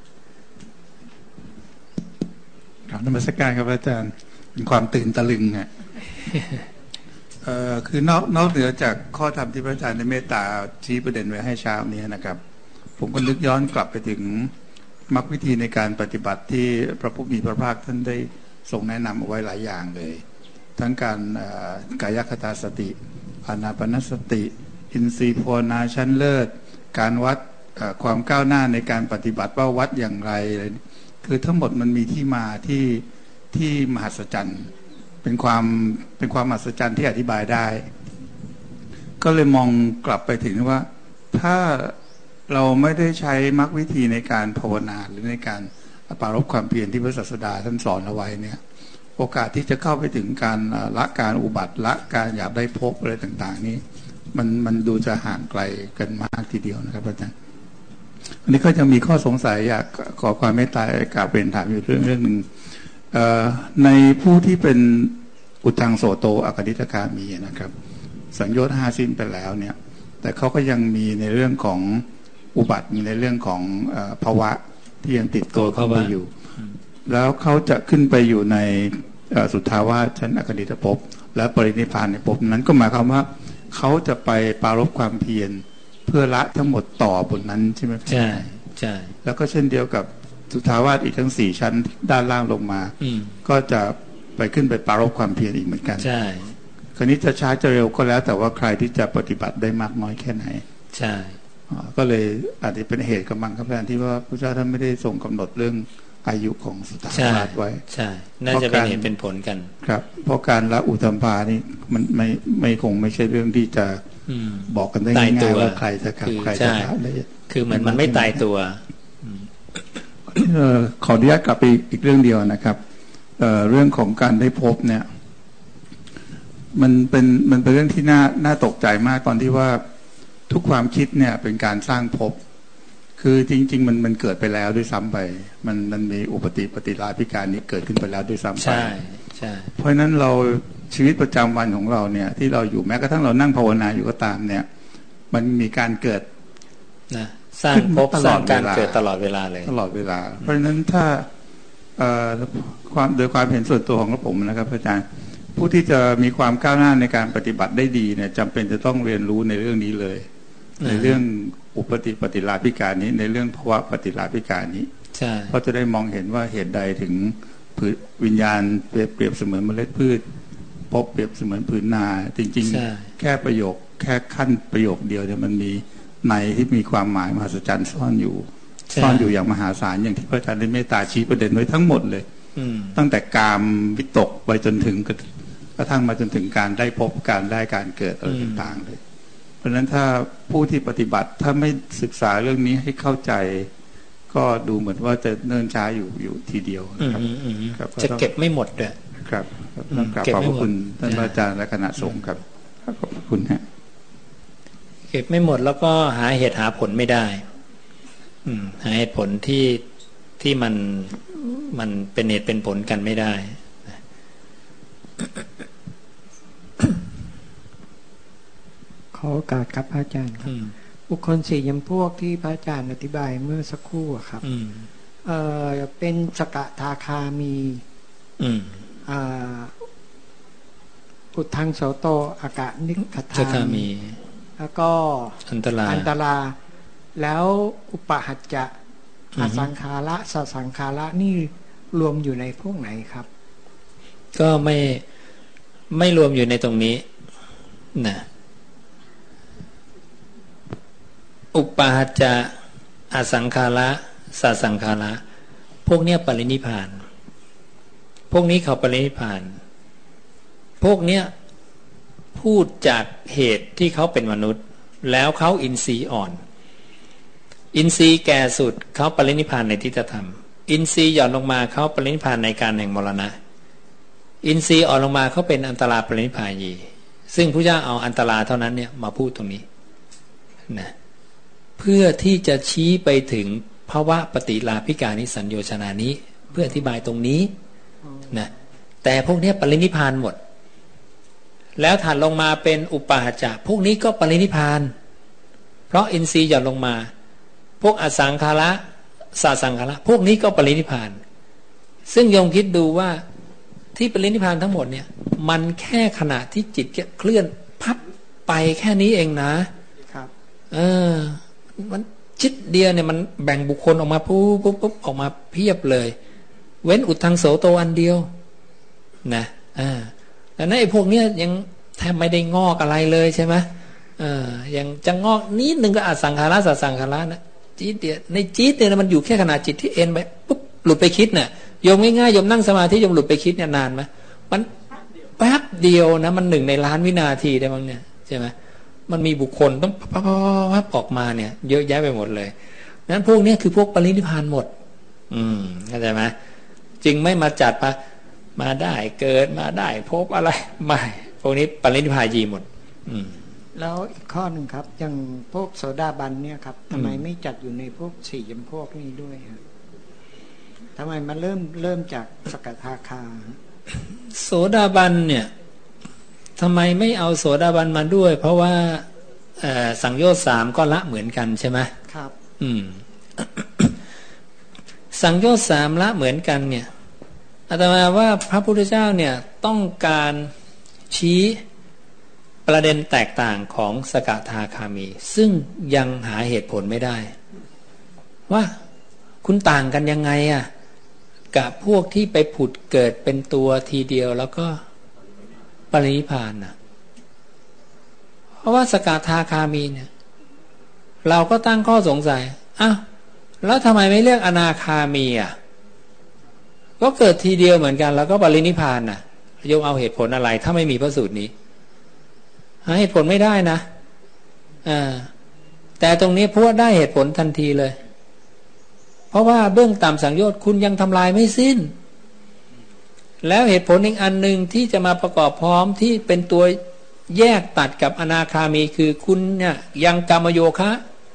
กราบนมัสการครับอาจารย์เป็นความตื่นตะลึงอ่ะ เอ่อคือนอกนอกเหนือจากข้อธรรมที่พระอาจารย์ในเมตตาชี้ประเด็นไว้ให้เช้านี้นะครับผมก็นึกย้อนกลับไปถึงมรรควิธีในการปฏิบัติที่พระผู้มีพระภาคท่านได้ทรงแนะนำเอาไว้หลายอย่างเลยทั้งการกายคตาสติอานาปานสติอินทรีย์ภาวนาชั้นเลิศการวัดความก้าวหน้าในการปฏิบัติว่าวัดอย่างไรคือทั้งหมดมันมีที่มาที่ที่มหัศจรรย์เป็นความเป็นความมหัศจรรย์ที่อธิบายได้ก็เลยมองกลับไปถึงว่าถ้าเราไม่ได้ใช้มรรควิธีในการภาวนาหรือในการปรารภความเพียรที่พระศาสดาท่านสอนเอาไว้เนี่ยโอกาสที่จะเข้าไปถึงการละการอุบัติละการอยากได้พบอะไรต่างๆนี้มันมันดูจะห่างไกลกันมากทีเดียวนะครับอาจารย์อันนี้ก็จะมีข้อสงสัยอยากขอความเมตตากราบเรียนถามอยู่เรื่องเรื่องหนึ่งในผู้ที่เป็นอุทังโสโตอคติตคามีนะครับสัญโยชน์ห้าสิ้นไปแล้วเนี่ยแต่เขาก็ยังมีในเรื่องของอุบัติมีในเรื่องของภาวะที่ยังติดตัวเข้ามาอยู่แล้วเขาจะขึ้นไปอยู่ในสุทธาวาสชั้นอคติตภพและปรินิพพานในภพนั้นก็หมายความว่าเขาจะไปปรารภความเพียรเพื่อละทั้งหมดต่อบนนั้นใช่ไหมใช่ใช่แล้วก็เช่นเดียวกับสุทธาวาสอีกทั้งสี่ชั้นด้านล่างลงมาก็จะไปขึ้นไปปรารภความเพียรอีกเหมือนกันใช่คราวนี้จะช้าจะเร็วก็แล้วแต่ว่าใครที่จะปฏิบัติได้มากน้อยแค่ไหนใช่ก็เลยอาจจะเป็นเหตุกำลังครับอาจารย์ที่ว่าพระเจ้าท่านไม่ได้ทรงกำหนดเรื่องอายุของสุทธาวาสไว้ใช่น่าจะเป็นเหตุเป็นผลกันครับเพราะการละอุทัมภานี่มันไม่ไม่คงไม่ใช่เรื่องที่จะบอกกันได้ง่ายๆว่าใครจะขับใครจะละได้คือเหมือนมันไม่ตายตัวขออนุญาตกลับไปอีกเรื่องเดียวนะครับ เอ่อ เรื่องของการได้พบเนี่ยมันเป็นมันเป็นเรื่องที่น่าน่าตกใจมากตอนที่ว่าทุกความคิดเนี่ยเป็นการสร้างภพคือจริงๆมันมันเกิดไปแล้วด้วยซ้ำไปมันมันมีอุปติปฏิลาภิการนี้เกิดขึ้นไปแล้วด้วยซ้ำไปใช่ใช่เพราะฉะนั้นเราชีวิตประจำวันของเราเนี่ยที่เราอยู่แม้กระทั่งเรานั่งภาวนาอยู่ก็ตามเนี่ยมันมีการเกิดนะสร้างภพสร้างการเกิดตลอดเวลาเลยตลอดเวลาเพราะฉะนั้นถ้าความโดยความเห็นส่วนตัวของผมนะครับอาจารย์ผู้ที่จะมีความก้าวหน้าในการปฏิบัติได้ดีเนี่ยจำเป็นจะต้องเรียนรู้ในเรื่องนี้เลยในเรื่องอุปติปฏิลาภิการนี้ในเรื่องภวะปฏิลาภิการนี้ใช่เพราะจะได้มองเห็นว่าเหตุใดถึงวิญญาณเปรียบเสมือนเมล็ดพืชพบเปรียบเสมือนผืนนาจริงๆแค่ประโยคแค่ขั้นประโยคเดียวเนี่ยมันมีในที่มีความหมายมหัศจรรย์ซ่อนอยู่ซ่อนอยู่อย่างมหาศาลอย่างที่พระอาจารย์ได้เมตตาชี้ประเด็นไว้ทั้งหมดเลยตั้งแต่กามวิตกไปจนถึงกระทั่งมาจนถึงการได้พบการได้การเกิดอะไรต่างๆเลยเพราะฉะนั้นถ้าผู้ที่ปฏิบัติถ้าไม่ศึกษาเรื่องนี้ให้เข้าใจก็ดูเหมือนว่าจะเนิ่นช้าอยู่อยู่ทีเดียวนะครับจะเก็บไม่หมดเลยครับต้องกราบขอบคุณท่านอาจารย์และคณะสงฆ์ครับขอบคุณฮะเก็บไม่หมดแล้วก็หาเหตุหาผลไม่ได้หาเหตุผลที่ที่มันมันเป็นเหตุเป็นผลกันไม่ได้ขอโอกาสครับพระอาจารย์ครับบุคคลสี่จำพวกที่พระอาจารย์อธิบายเมื่อสักครู่ครับเอ่อเป็นสกทาคามีอ่าอุทังโสโตอากะนิคทามีแล้วก็อันตราอันตราแล้วอุปหัจจะอสังขาระสสังขาระนี่รวมอยู่ในพวกไหนครับก็ไม่ไม่รวมอยู่ในตรงนี้นะอุปหัจจะอสังขาระสัสังขาระพวกเนี้ยปรินิพพานพวกนี้เขาปรินิพพานพวกเนี้ยพูดจากเหตุที่เขาเป็นมนุษย์แล้วเขาอินทรีย์อ่อนอินทรีย์แก่สุดเขาปรินิพพานในทิฏฐธรรมอินทรีย์หย่อนลงมาเขาปรินิพพานในการแห่งมรณะอินทรีย์อ่อนลงมาเขาเป็นอันตราปรินิพพานีซึ่งพระเจ้าเอาอันตราเท่านั้นเนี่ยมาพูดตรงนี้นะเพื่อที่จะชี้ไปถึงภาวะปฏิลาภิกานิสัญโยชนานี้เพื่ออธิบายตรงนี้นะแต่พวกนี้ปรินิพพานหมดแล้วถัดลงมาเป็นอุปาหจจะพวกนี้ก็ปรินิพพานเพราะอินทรีย์หย่อนลงมาพวกอสังขาระสัสังขาระพวกนี้ก็ปรินิพพานซึ่งโยมคิดดูว่าที่ปรินิพพานทั้งหมดเนี่ยมันแค่ขณะที่จิตเคลื่อนพับไปแค่นี้เองนะครับเออมันจิตเดียวเนี่ยมันแบ่งบุคคลออกมาปุ๊บปุ๊บปุ๊บออกมาเพียบเลยเว้นอุทังโสโตอันเดียวนะอ่าแต่ในไอ้พวกเนี้ยยังแทบไม่ได้งอกอะไรเลยใช่ไหมเออยังจะงอกนิดนึงก็อสังขาระสัสังขาระนะจิตเดียวในจิตเนี่ยมันอยู่แค่ขณะจิตที่เอ็นไปปุ๊บหลุดไปคิดเนี่ยโยมง่ายๆโยมนั่งสมาธิโยมหลุดไปคิดเนี่ยนานไหมมันแป๊บเดียวนะมันหนึ่งในล้านวินาทีได้บ้างเนี่ยใช่ไหมมันมีบุคคลต้องพับพับออกมาเนี่ยเยอะแยะไปหมดเลยนั้นพวกนี้คือพวกปรินิพพานหมดอืมเข้าใจไหมจึงไม่มาจัดมามาได้เกิดมาได้พบอะไรไม่พวกนี้ปรินิพพานีหมดอืมแล้วอีกข้อหนึ่งครับอย่างพวกโสดาบันเนี่ยครับทำไมไม่จัดอยู่ในพวกสี่จำพวกนี้ด้วยครับทำไมมันเริ่มเริ่มจากสกทาคาโสดาบันเนี่ยทำไมไม่เอาโสดาบันมาด้วยเพราะว่าสังโยชน์สามก็ละเหมือนกันใช่ไหมครับอืม สังโยชน์สามละเหมือนกันเนี่ยอาตมาว่าพระพุทธเจ้าเนี่ยต้องการชี้ประเด็นแตกต่างของสกทาคามีซึ่งยังหาเหตุผลไม่ได้ว่าคุณต่างกันยังไงอ่ะกับพวกที่ไปผุดเกิดเป็นตัวทีเดียวแล้วก็ปรินิพพานนะเพราะว่าสกทาคามีเนี่ยเราก็ตั้งข้อสงสัยอ้าวแล้วทำไมไม่เรียกอนาคามีอ่ะก็เกิดทีเดียวเหมือนกันแล้วก็ปรินิพพานน่ะโยมเอาเหตุผลอะไรถ้าไม่มีพระสูตรนี้หาเหตุผลไม่ได้นะอ่าแต่ตรงนี้พวกได้เหตุผลทันทีเลยเพราะว่าเบื้องต่ำสังโยชน์คุณยังทำลายไม่สิ้นแล้วเหตุผลอีกอันหนึ่งที่จะมาประกอบพร้อมที่เป็นตัวแยกตัดกับอนาคามีคือคุณเนี่ยยังกามโยคะ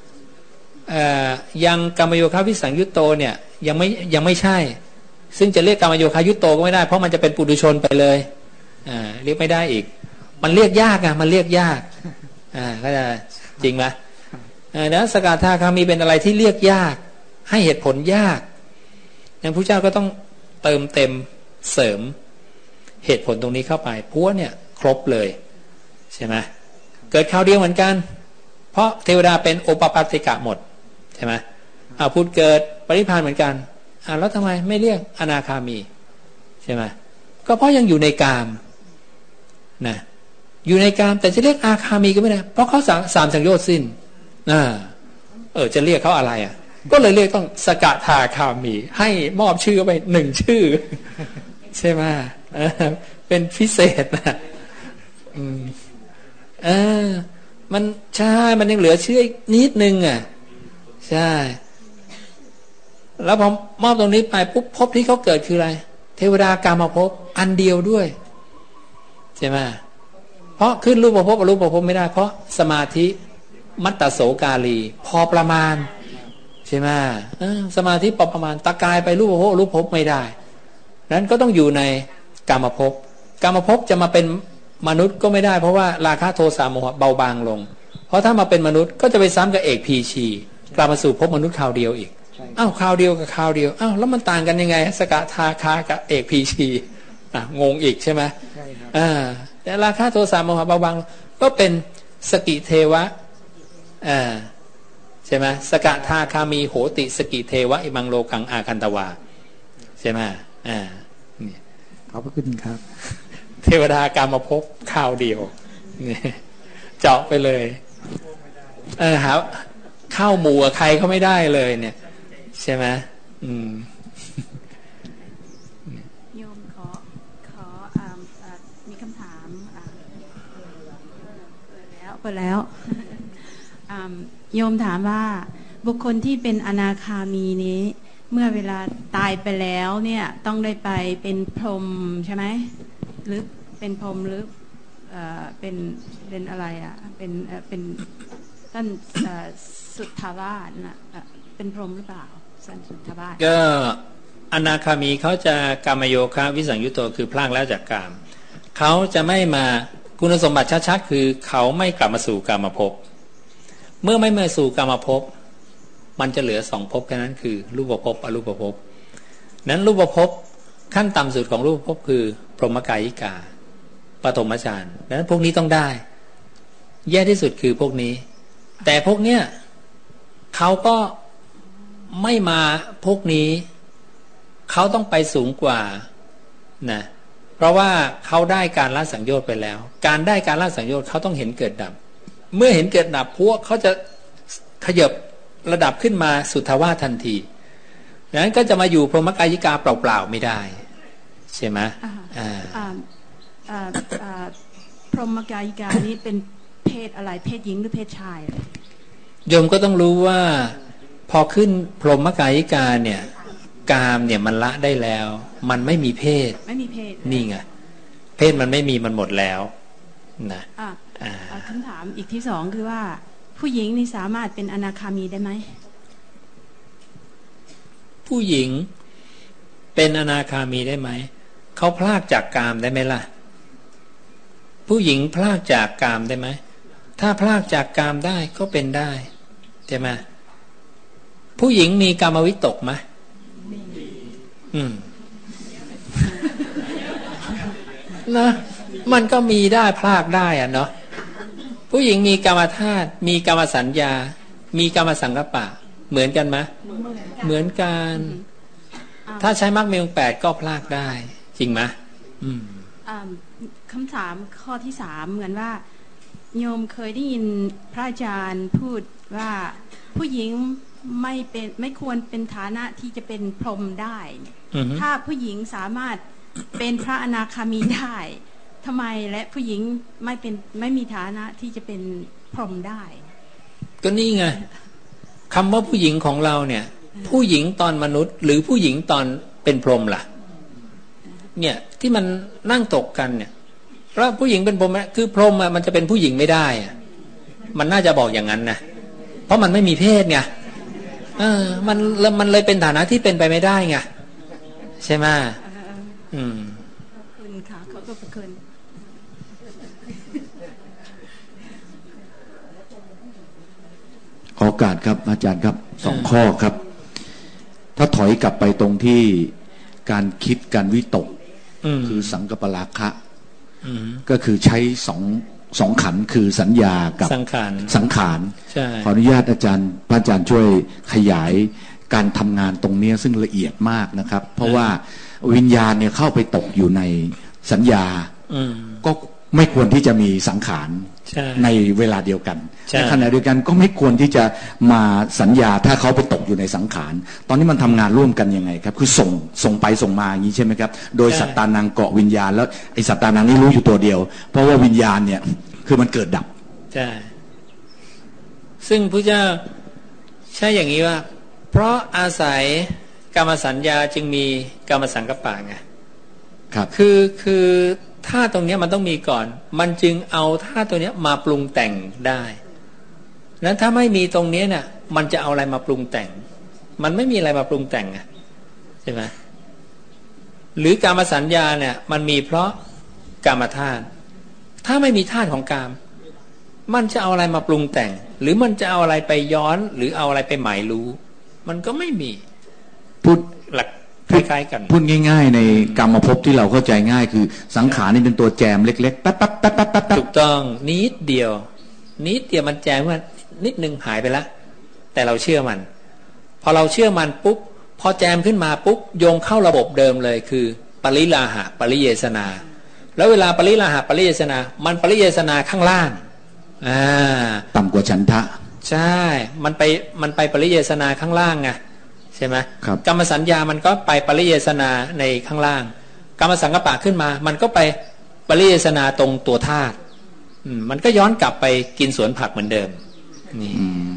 ยังกามโยคะวิสังยุตโตเนี่ยยังไม่ยังไม่ใช่ซึ่งจะเรียกกามโยคะยุตโตก็ไม่ได้เพราะมันจะเป็นปุถุชนไปเลยอ่าเรียกไม่ได้อีกมันเรียกยากอะมันเรียกยากอ่าก็จะจริงไหมอ่าแล้วสกทาคามีเป็นอะไรที่เรียกยากให้เหตุผลยากอย่างพระเจ้าก็ต้องเติมเต็มเสริมเหตุผลตรงนี้เข้าไปพวกเนี่ยครบเลยใช่ไหมเกิดคราวเดียวเหมือนกันเพราะเทวดาเป็นโอปปาติกะหมดใช่ไหมเอาพุทธเกิดปรินิพพานเหมือนกันอ่าแล้วทำไมไม่เรียกอนาคามีใช่ไหมก็เพราะยังอยู่ในกามนะอยู่ในกามแต่จะเรียกอาคามีก็ไม่ได้เพราะเขาสามสามสังโยชน์สิ้นอ่าเออจะเรียกเขาอะไรอ่ะก็เลยเรียกต้องสกทาคามีให้มอบชื่อไปหนึ่งชื่อใช่ไหมเป็นพิเศษนะอืมเออมันใช่มันยังเหลือชื่อนิดนึงอ่ะใช่แล้วพอมอบตรงนี้ไปปุ๊บภพที่เขาเกิดคืออะไรเทวดากามภพอันเดียวด้วยใช่ไหมเพราะขึ้นรูปภพอรูปภพไม่ได้เพราะสมาธิมัตตโสกาลีพอประมาณใช่ไหมสมาธิพอประมาณตะกายไปรูปภพรูปภพไม่ได้นั้นก็ต้องอยู่ในกามภพกามภพจะมาเป็นมนุษย์ก็ไม่ได้เพราะว่าราคะโทสะโมหะเบาบางลงเพราะถ้ามาเป็นมนุษย์ก็จะไปซ้ำกับเอกพีชีกลับมาสู่ภพมนุษย์คราวเดียวอีกอ้าวคราวเดียวกับคราวเดียวอ้าวแล้วมันต่างกันยังไงสกทาคากับเอกพีชีอ่ะงงอีกใช่ไหมใช่ครับอ่าแต่ราคะโทสะโมหะเบาบางก็เป็นสกิเทวะอ่าใช่ไหมสกทาคามีโหติสกิเทวะอิมังโลกังอาคันตวาใช่ไหมอ่าขอบพระคุณครับเทวดากรรมภพข่าวเดียวเจาะไปเลยเออหาเข้าหมู่กับใครเขาไม่ได้เลยเนี่ยใช่ไหมอืมโยมขอขออ่ามีคำถามอ่าเปิดแล้วเปิดแล้วโยมถามว่าบุคคลที่เป็นอนาคามีนี้เมื่อเวลาตายไปแล้วเนี่ยต้องได้ไปเป็นพรหมใช่ไหมหรือเป็นพรหมหรือเอ่อเป็นเป็นอะไรอ่ะเป็นเอ่อเป็นท่านสุทธาวาสนะเป็นพรหมหรือเปล่าท่านสุทธาวาสก็อนาคามีเขาจะกามโยคะวิสังยุตโตคือพลากแล้วจากกามเขาจะไม่มาคุณสมบัติชัดๆคือเขาไม่กลับมาสู่กามภพเมื่อไม่มาสู่กามภพมันจะเหลือสองภพแค่นั้นคือรูปภพอรูปภพนั้นรูปภพขั้นต่ำสุดของรูปภพคือพรหมกายิกาปฐมฌานดังนั้นพวกนี้ต้องได้แย่ที่สุดคือพวกนี้แต่พวกเนี้ยเขาก็ไม่มาพวกนี้เขาต้องไปสูงกว่านะเพราะว่าเขาได้การละสังโยชน์ไปแล้วการได้การละสังโยชน์เขาต้องเห็นเกิดดับเมื่อเห็นเกิดดับพวกเขาจะขยับระดับขึ้นมาสุทธาวาสทันทีดังนั้นก็จะมาอยู่พรหมกายิกาเปล่าๆไม่ได้ใช่ไหมอ่าอ่าอ่าพรหมกายิกานี้เป็นเพศอะไรเพศหญิงหรือเพศชายโยมก็ต้องรู้ว่าพอขึ้นพรหมกายิกาเนี่ยกามเนี่ยมันละได้แล้วมันไม่มีเพศไม่มีเพศนี่ไงเพศมันไม่มีมันหมดแล้วนะอ่าคำถามอีกที่สองคือว่าผู้หญิงนี่สามารถเป็นอนาคามีได้ไหมผู้หญิงเป็นอนาคามีได้ไหมเขาพลากจากกามได้ไหมล่ะผู้หญิงพลากจากกามได้ไหมถ้าพลากจากกามได้ก็เป็นได้ใช่ไหมผู้หญิงมีกามวิตกไหมอืมนะมันก็มีได้พลากได้อ่ะเนาะผู้หญิงมีกามธาตุมีกามสัญญามีกามสังกัปปะเหมือนกันไหมเหมือนกันถ้าใช้มรรคมีองค์แปดก็พลากได้จริงไหมอืมคำถามข้อที่สามเหมือนว่าโยมเคยได้ยินพระอาจารย์พูดว่าผู้หญิงไม่เป็นไม่ควรเป็นฐานะที่จะเป็นพรหมได้ถ้าผู้หญิงสามารถเป็นพระอนาคามีได้ทำไมและผู้หญิงไม่เป็นไม่มีฐานะที่จะเป็นพรหมได้ก็นี่ไงคำว่าผู้หญิงของเราเนี่ยผู้หญิงตอนมนุษย์หรือผู้หญิงตอนเป็นพรหมล่ะเนี่ยที่มันนั่งตกกันเนี่ยเพราะผู้หญิงเป็นพรหมคือพรหมมันจะเป็นผู้หญิงไม่ได้มันน่าจะบอกอย่างนั้นนะเพราะมันไม่มีเพศไงเออมันมันเลยเป็นฐานะที่เป็นไปไม่ได้ไงใช่ไหมอืมขอบคุณค่ะขอบคุณขอโอกาสครับอาจารย์ครับสองข้อครับ ถ้าถอยกลับไปตรงที่การคิดการวิตกคือสังกัปปราคะก็คือใช้สองสองขันคือสัญญากับสังขารสังขารขออนุญาตอาจารย์พระอาจารย์ช่วยขยายการทำงานตรงนี้ซึ่งละเอียดมากนะครับเพราะว่าวิญญาณเนี่ยเข้าไปตกอยู่ในสัญญาก็ไม่ควรที่จะมีสังขารในเวลาเดียวกันในขณะเดียวกันก็ไม่ควรที่จะมาสัญญาถ้าเขาไปตกอยู่ในสังขารตอนนี้มันทำงานร่วมกันยังไงครับคือส่งส่งไปส่งมาอย่างนี้ใช่ไหมครับโดยสัตตานังเกาะวิญญาณแล้วไอสัตตานังนี่รู้อยู่ตัวเดียวเพราะว่าวิญญาณเนี่ยคือมันเกิดดับใช่ซึ่งพระเจ้าใช่อย่างนี้ว่าเพราะอาศัยกรรมสัญญาจึงมีกรรมสังกัปปะไงครับคือคือท่าตรงนี้มันต้องมีก่อนมันจึงเอาท่าตัวนี้มาปรุงแต่งได้นั้นถ้าไม่มีตรงนี้เนี่ยมันจะเอาอะไรมาปรุงแต่งมันไม่มีอะไรมาปรุงแต่งไงใช่ไหมหรือกามสัญญาเนี่ยมันมีเพราะกามธาตุถ้าไม่มีธาตุของกามมันจะเอาอะไรมาปรุงแต่งหรือมันจะเอาอะไรไปย้อนหรือเอาอะไรไปหมายรู้มันก็ไม่มีพูดหลักคล้ายๆกันพูดง่ายๆในกรรมภพที่เราเข้าใจง่ายคือสังขารนี่เป็นตัวแจมเล็กๆแป๊บๆแป๊บๆแป๊บๆถูกต้องนิดเดียวนิดเดียวมันแจมว่านิดนึงหายไปแล้วแต่เราเชื่อมันพอเราเชื่อมันปุ๊บพอแจมขึ้นมาปุ๊บโยงเข้าระบบเดิมเลยคือปริลาหะปริเยสนาแล้วเวลาปริลาหะปริเยสนามันปริเยสนาข้างล่างอ่าต่ำกว่าฉันทะใช่มันไปมันไปปริเยสนาข้างล่างไงใช่ไหมกรรมสัญญามันก็ไปปริเยสนาในข้างล่างกรรมสังกัปปะขึ้นมามันก็ไปปริเยสนาตรงตัวธาตุมันก็ย้อนกลับไปกินสวนผักเหมือนเดิมนี่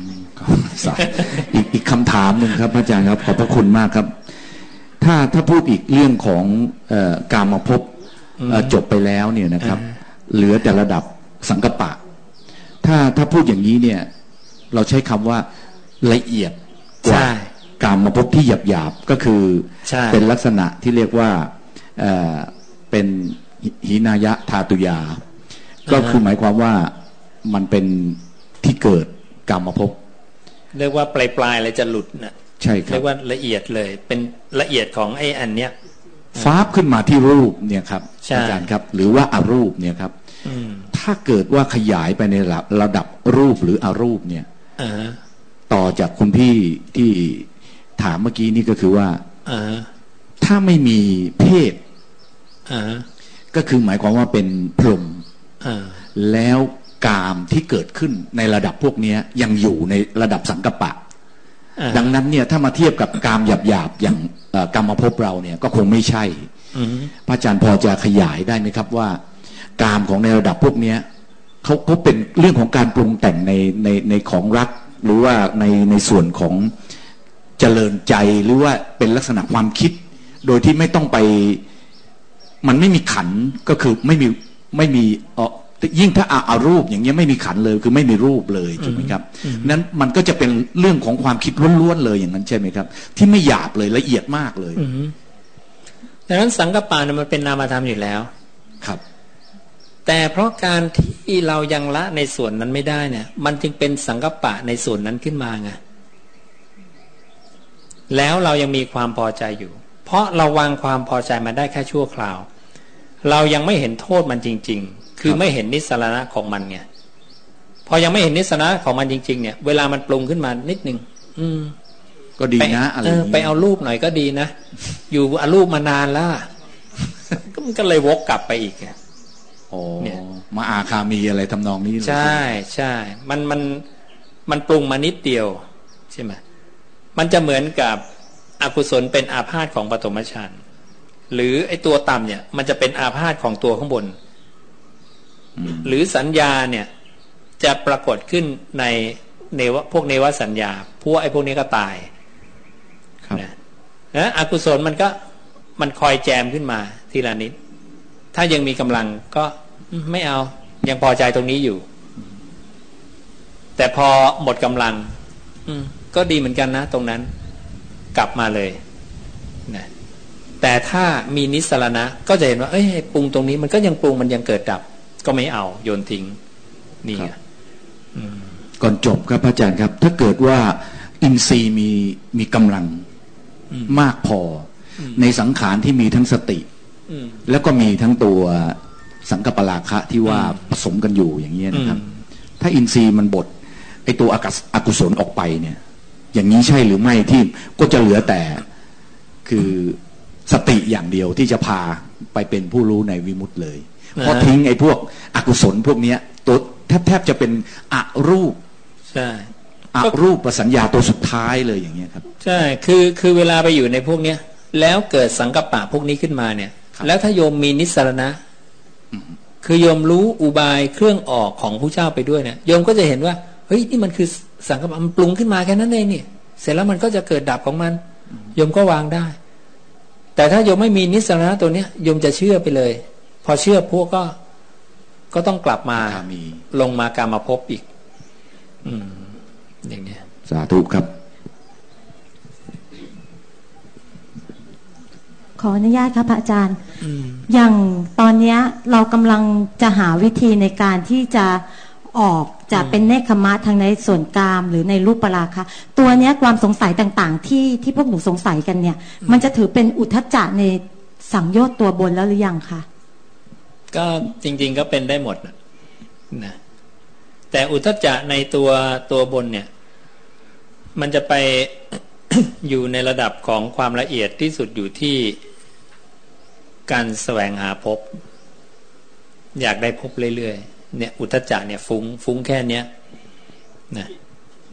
อีกอีกคำถามหนึ่งครับอาจารย์ครับขอบพระคุณมากครับถ้าถ้าพูดอีกเรื่องของเอ่อกามภพจบไปแล้วเนี่ยนะครับเหลือแต่ระดับสังกัปปะถ้าถ้าพูดอย่างนี้เนี่ยเราใช้คำว่าละเอียดกว่ากามภพที่หยาบหยาบก็คือเป็นลักษณะที่เรียกว่าเอ่อเป็นหินายะธาตุยาก็คือหมายความว่ามันเป็นที่เกิดกามภพเรียกว่าปลายปลายอะไรจะหลุดนะใช่ครับเรียกว่าละเอียดเลยเป็นละเอียดของไอ้อันเนี้ยฟ้าขึ้นมาที่รูปเนี่ยครับอาจารย์ครับหรือว่าอารูปเนี่ยครับถ้าเกิดว่าขยายไปในระดับระดับรูปหรืออารูปเนี่ยต่อจากคุณพี่ที่ถามเมื่อกี้นี่ก็คือว่าถ้าไม่มีเพศก็คือหมายความว่าเป็นพรหมแล้วกามที่เกิดขึ้นในระดับพวกนี้ยังอยู่ในระดับสังกัปปะดังนั้นเนี่ยถ้ามาเทียบกับกามหยาบๆอย่างกามภพเราเนี่ยก็คงไม่ใช่พระอาจารย์พอจะขยายได้ไหมครับว่ากามของในระดับพวกนี้เขาเขาเป็นเรื่องของการปรุงแต่งในในในของรักหรือว่าในในส่วนของเจริญใจหรือว่าเป็นลักษณะความคิดโดยที่ไม่ต้องไปมันไม่มีขันก็คือไม่มีไม่มีเออยิ่งถ้าอารูปอย่างเงี้ยไม่มีขันเลยคือไม่มีรูปเลยถูกไหมครับนั้นมันก็จะเป็นเรื่องของความคิดล้วนๆเลยอย่างนั้นใช่ไหมครับที่ไม่หยาบเลยละเอียดมากเลยดังนั้นสังกัปปะมันเป็นนามธรรมอยู่แล้วครับแต่เพราะการที่เรายังละในส่วนนั้นไม่ได้เนี่ยมันจึงเป็นสังกัปปะในส่วนนั้นขึ้นมาไงแล้วเรายังมีความพอใจอยู่เพราะเราวางความพอใจมาได้แค่ชั่วคราวเรายังไม่เห็นโทษมันจริงๆคือไม่เห็นนิสสาระของมันไงพอยังไม่เห็นนิสสาระของมันจริงๆเนี่ยเวลามันปรุงขึ้นมานิดนึงอืมก็ดีนะอะไรไปเอารูปหน่อยก็ดีนะอยู่เอารูปมานานแล้วก็มันก็เลยวกกลับไปอีกโอ้เนี่ยมาอาคามีอะไรทำนองนี้ใช่ใช่มันมันมันปรุงมานิดเดียวใช่ไหมมันจะเหมือนกับอกุศลเป็นอาพาธของปฐมฌานหรือไอ้ตัวต่ำเนี่ยมันจะเป็นอาพาธของตัวข้างบนหรือสัญญาเนี่ยจะปรากฏขึ้นในเนวพวกเนวสัญญาพวกไอ้พวกนี้ก็ตายนะนะอกุศลมันก็มันคอยแจมขึ้นมาทีละนิดถ้ายังมีกำลังก็ไม่เอายังพอใจตรงนี้อยู่แต่พอหมดกำลังก็ดีเหมือนกันนะตรงนั้นกลับมาเลยนะแต่ถ้ามีนิสสรณะก็จะเห็นว่าเอ้ยปรุงตรงนี้มันก็ยังปรุงมันยังเกิดดับก็ไม่เอาโยนทิ้งนี่ก่อนจบครับอาจารย์ครับถ้าเกิดว่าอินทรีย์มีมีกำลังมากพอในสังขารที่มีทั้งสติแล้วก็มีทั้งตัวสังกัปปราคะที่ว่าผสมกันอยู่อย่างนี้นะครับถ้าอินทรีย์มันบดไอตัวอกุศลออกไปเนี่ยอย่างนี้ใช่หรือไม่ที่ก็จะเหลือแต่คือสติอย่างเดียวที่จะพาไปเป็นผู้รู้ในวิมุตติเลยเพราะทิ้งไอ้พวกอกุศลพวกนี้ตัวแทบแทบจะเป็นอรูปใช่อรูปสัญญาตัวสุดท้ายเลยอย่างเงี้ยครับใช่คือคือเวลาไปอยู่ในพวกเนี้ยแล้วเกิดสังกัปปะพวกนี้ขึ้นมาเนี่ยแล้วถ้าโยมมีนิสสรณะคือโยมรู้อุบายเครื่องออกของผู้เจ้าไปด้วยเนี่ยโยมก็จะเห็นว่าเฮ้ยนี่มันคือสังกัปปะมันปรุงขึ้นมาแค่นั้นเองนี่เสร็จแล้วมันก็จะเกิดดับของมันโยมก็วางได้แต่ถ้าโยมไม่มีนิสสรณะตัวเนี้ยโยมจะเชื่อไปเลยพอเชื่อพวกก็ก็ต้องกลับมาลงมากามภพอีกอืมอย่างเนี้ยสาธุครับขออนุญาตครับพระอาจารย์อย่างตอนนี้เรากำลังจะหาวิธีในการที่จะออกจะเป็นเนคขมะทางในส่วนกามหรือในรูปปราคะตัวเนี้ยความสงสัยต่างๆที่ที่พวกหนูสงสัยกันเนี่ยมันจะถือเป็นอุทธัจจะในสังโยชน์ตัวบนแล้วหรือยังคะก็จริงๆก็เป็นได้หมดนะแต่อุทธัจจะในตัวตัวบนเนี่ยมันจะไป อยู่ในระดับของความละเอียดที่สุดอยู่ที่การแสวงหาภพอยากได้ภพเรื่อยๆเนี่ยอุทธัจจะเนี่ยฟุ้งฟุ้งแค่เนี้ยนะ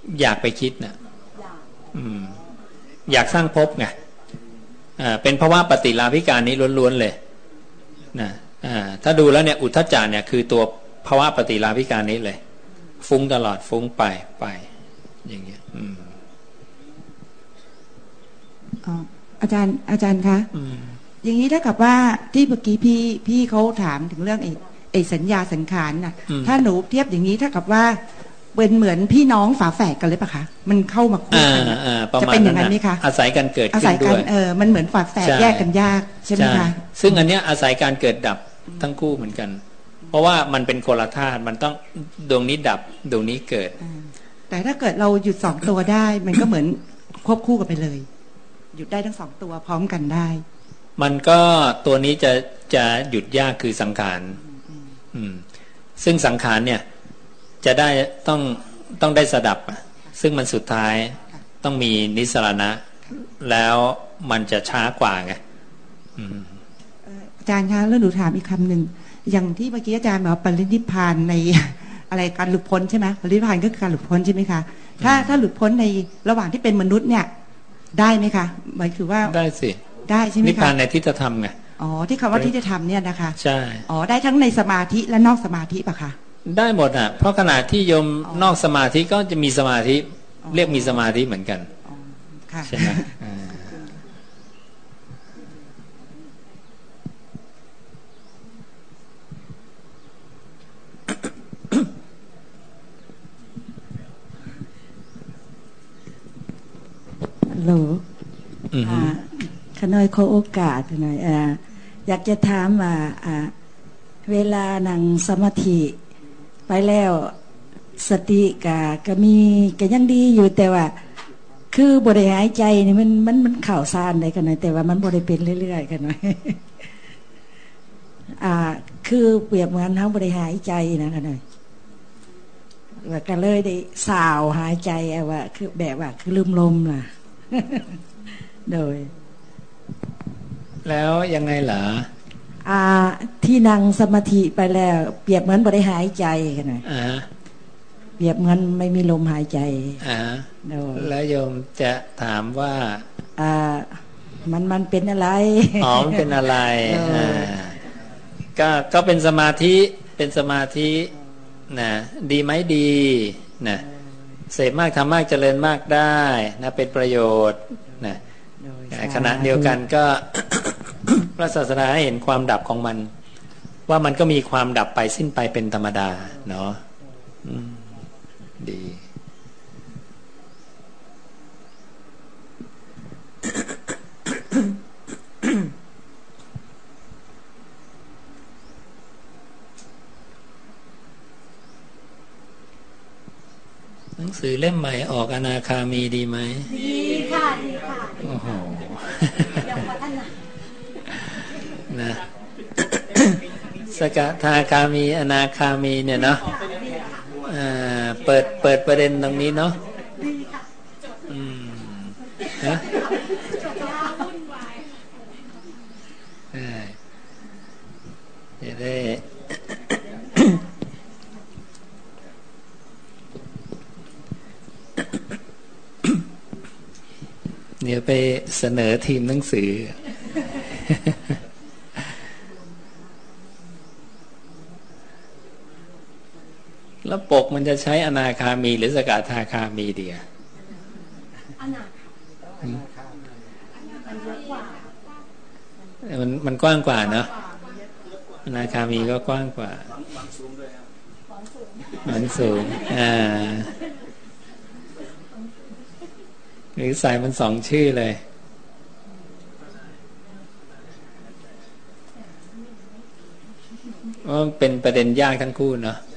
อยากไปคิดนะอืมอยากสร้างภพไงอ่าเป็นภาวะปฏิลาภิการนี้ล้วนๆเลยนะอ่าถ้าดูแล้วเนี่ยอุทธัจจะเนี่ยคือตัวภาวะปฏิลาภิการนี้เลยฟุ้งตลอดฟุ้งไปไปอย่างเงี้ยอืมอ๋ออาจารย์อาจารย์คะอย่างนี้ถ้ากับว่าที่เมื่อกี้พี่พี่เขาถามถึงเรื่องไอ้ไอ้สัญญาสังขารน่ะถ้าหนูเทียบอย่างนี้ถ้ากับว่าเป็นเหมือนพี่น้องฝาแฝดกันเลยปะคะมันเข้ามาคู่กันจะเป็นอย่างนั้นไหมคะอาศัยการเกิดขึ้นด้วยเออมันเหมือนฝาแฝดแยกกันยากใช่ไหมคะซึ่งอันเนี้ยอาศัยการเกิดดับทั้งคู่เหมือนกันเพราะว่ามันเป็นโคลธาตุมันต้องดวงนี้ดับดวงนี้เกิดแต่ถ้าเกิดเราหยุดสองตัวได้มันก็เหมือนควบคู่กันไปเลยหยุดได้ทั้งสองตัวพร้อมกันได้มันก็ตัวนี้จะจะหยุดยากคือสังขารอืมซึ่งสังขารเนี่ยจะได้ต้องต้องได้สดับซึ่งมันสุดท้ายต้องมีนิสรณะแล้วมันจะช้ากว่าไงอาจารย์คะแล้วหนูถามอีกคำหนึ่งอย่างที่เมื่อกี้อาจารย์บอกปรินิพพานในอะไรการหลุดพ้นใช่ไหมปรินิพพานก็คือการหลุดพ้นใช่ไหมคะถ้าถ้าหลุดพ้นในระหว่างที่เป็นมนุษย์เนี่ยได้ไหมคะหมายคือว่าได้สิได้ใช่ไหมคะนิพพานในทิฏฐธรรมไงอ๋อที่คำว่าทิฏฐธรรมเนี่ยนะคะใช่อ๋อได้ทั้งในสมาธิและนอกสมาธิป่ะคะได้หมดอ่ะเพราะขณะที่โยมนอกสมาธิก็จะมีสมาธิเรียกมีสมาธิเหมือนกันใช่ไหมฮัลโหลขน้อยขอโอกาสหน่อยอ่าอยากจะถามว่าอ่าเวลานั่งสมาธิไปแล้วสติกะก็มีก็ยังดีอยู่แต่ว่าคือบริหายใจนี่มันมันมันข่าวสารได้กันหน่อยแต่ว่ามันบริเป็นเรื่อยๆกันหน่อยอ่าคือเปรียบเหมือนทั้งบริหายใจนะกันหน่อยว่าก็เลยได้สาวหายใจว่าคือแบบว่าคือลืมลมล่ะโดยแล้วยังไงเหรออ่าที่นั่งสมาธิไปแล้วเปรียบเหมือนบริหายใจกันหน่อยอ่าเปรียบเหมือนไม่มีลมหายใจอ่าแล้วโยมจะถามว่าอ่ามันมันเป็นอะไรอ๋อมันเป็นอะไรอ่าก็ก็เป็นสมาธิเป็นสมาธินะดีไหมดีนะเสพมากทำมากเจริญมากได้นะเป็นประโยชน์นะขณะเดียวกันก็ พระศาสนาให้เห็นความดับของมันว่ามันก็มีความดับไปสิ้นไปเป็นธรรมดาเนาะดีหนังสือเล่มใหม่ออกอนาคามีดีไหมดีค่ะดีค่ะโอ้โหนะสกทาคามีอนาคามีเนี่ยเนาะเปิดเปิดประเด็นตรงนี้เนาะอืมฮะจะได้เดี๋ยวไปเสนอทีมหนังสือแล้วปกมันจะใช้อนาคามีหรือสกทาคามีดีอ่ะมันมันกว้างกว่าเนาะอนาคามีก็กว้างกว่ามันสูงอ่าหรือใส่มันสองชื่อเลยว่าเป็นประเด็นยากทั้งคู่เนาะ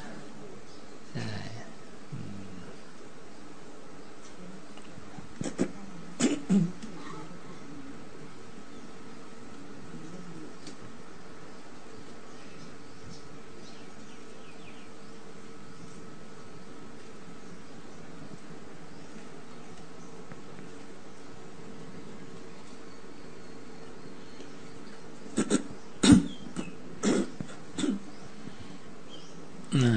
น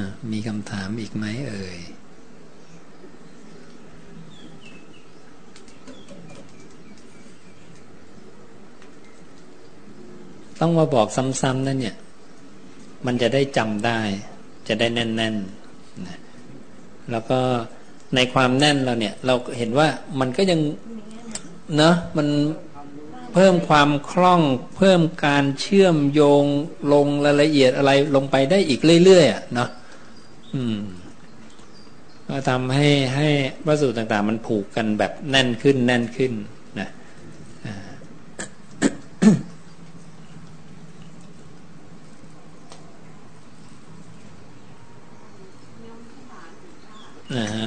ต้องมาบอกซ้ำๆนั่นเนี่ยมันจะได้จำได้จะได้แน่นๆนะแล้วก็ในความแน่นเราเนี่ยเราเห็นว่ามันก็ยังเนอะมันเพิ่มความคล่องเพิ่มการเชื่อมโยงลงรายละเอียดอะไรลงไปได้อีกเรื่อยๆอ่ะเนาะอืมก็ทำให้ให้วัสดุต่างๆมันผูกกันแบบแน่นขึ้นแน่นขึ้นนะนะฮะ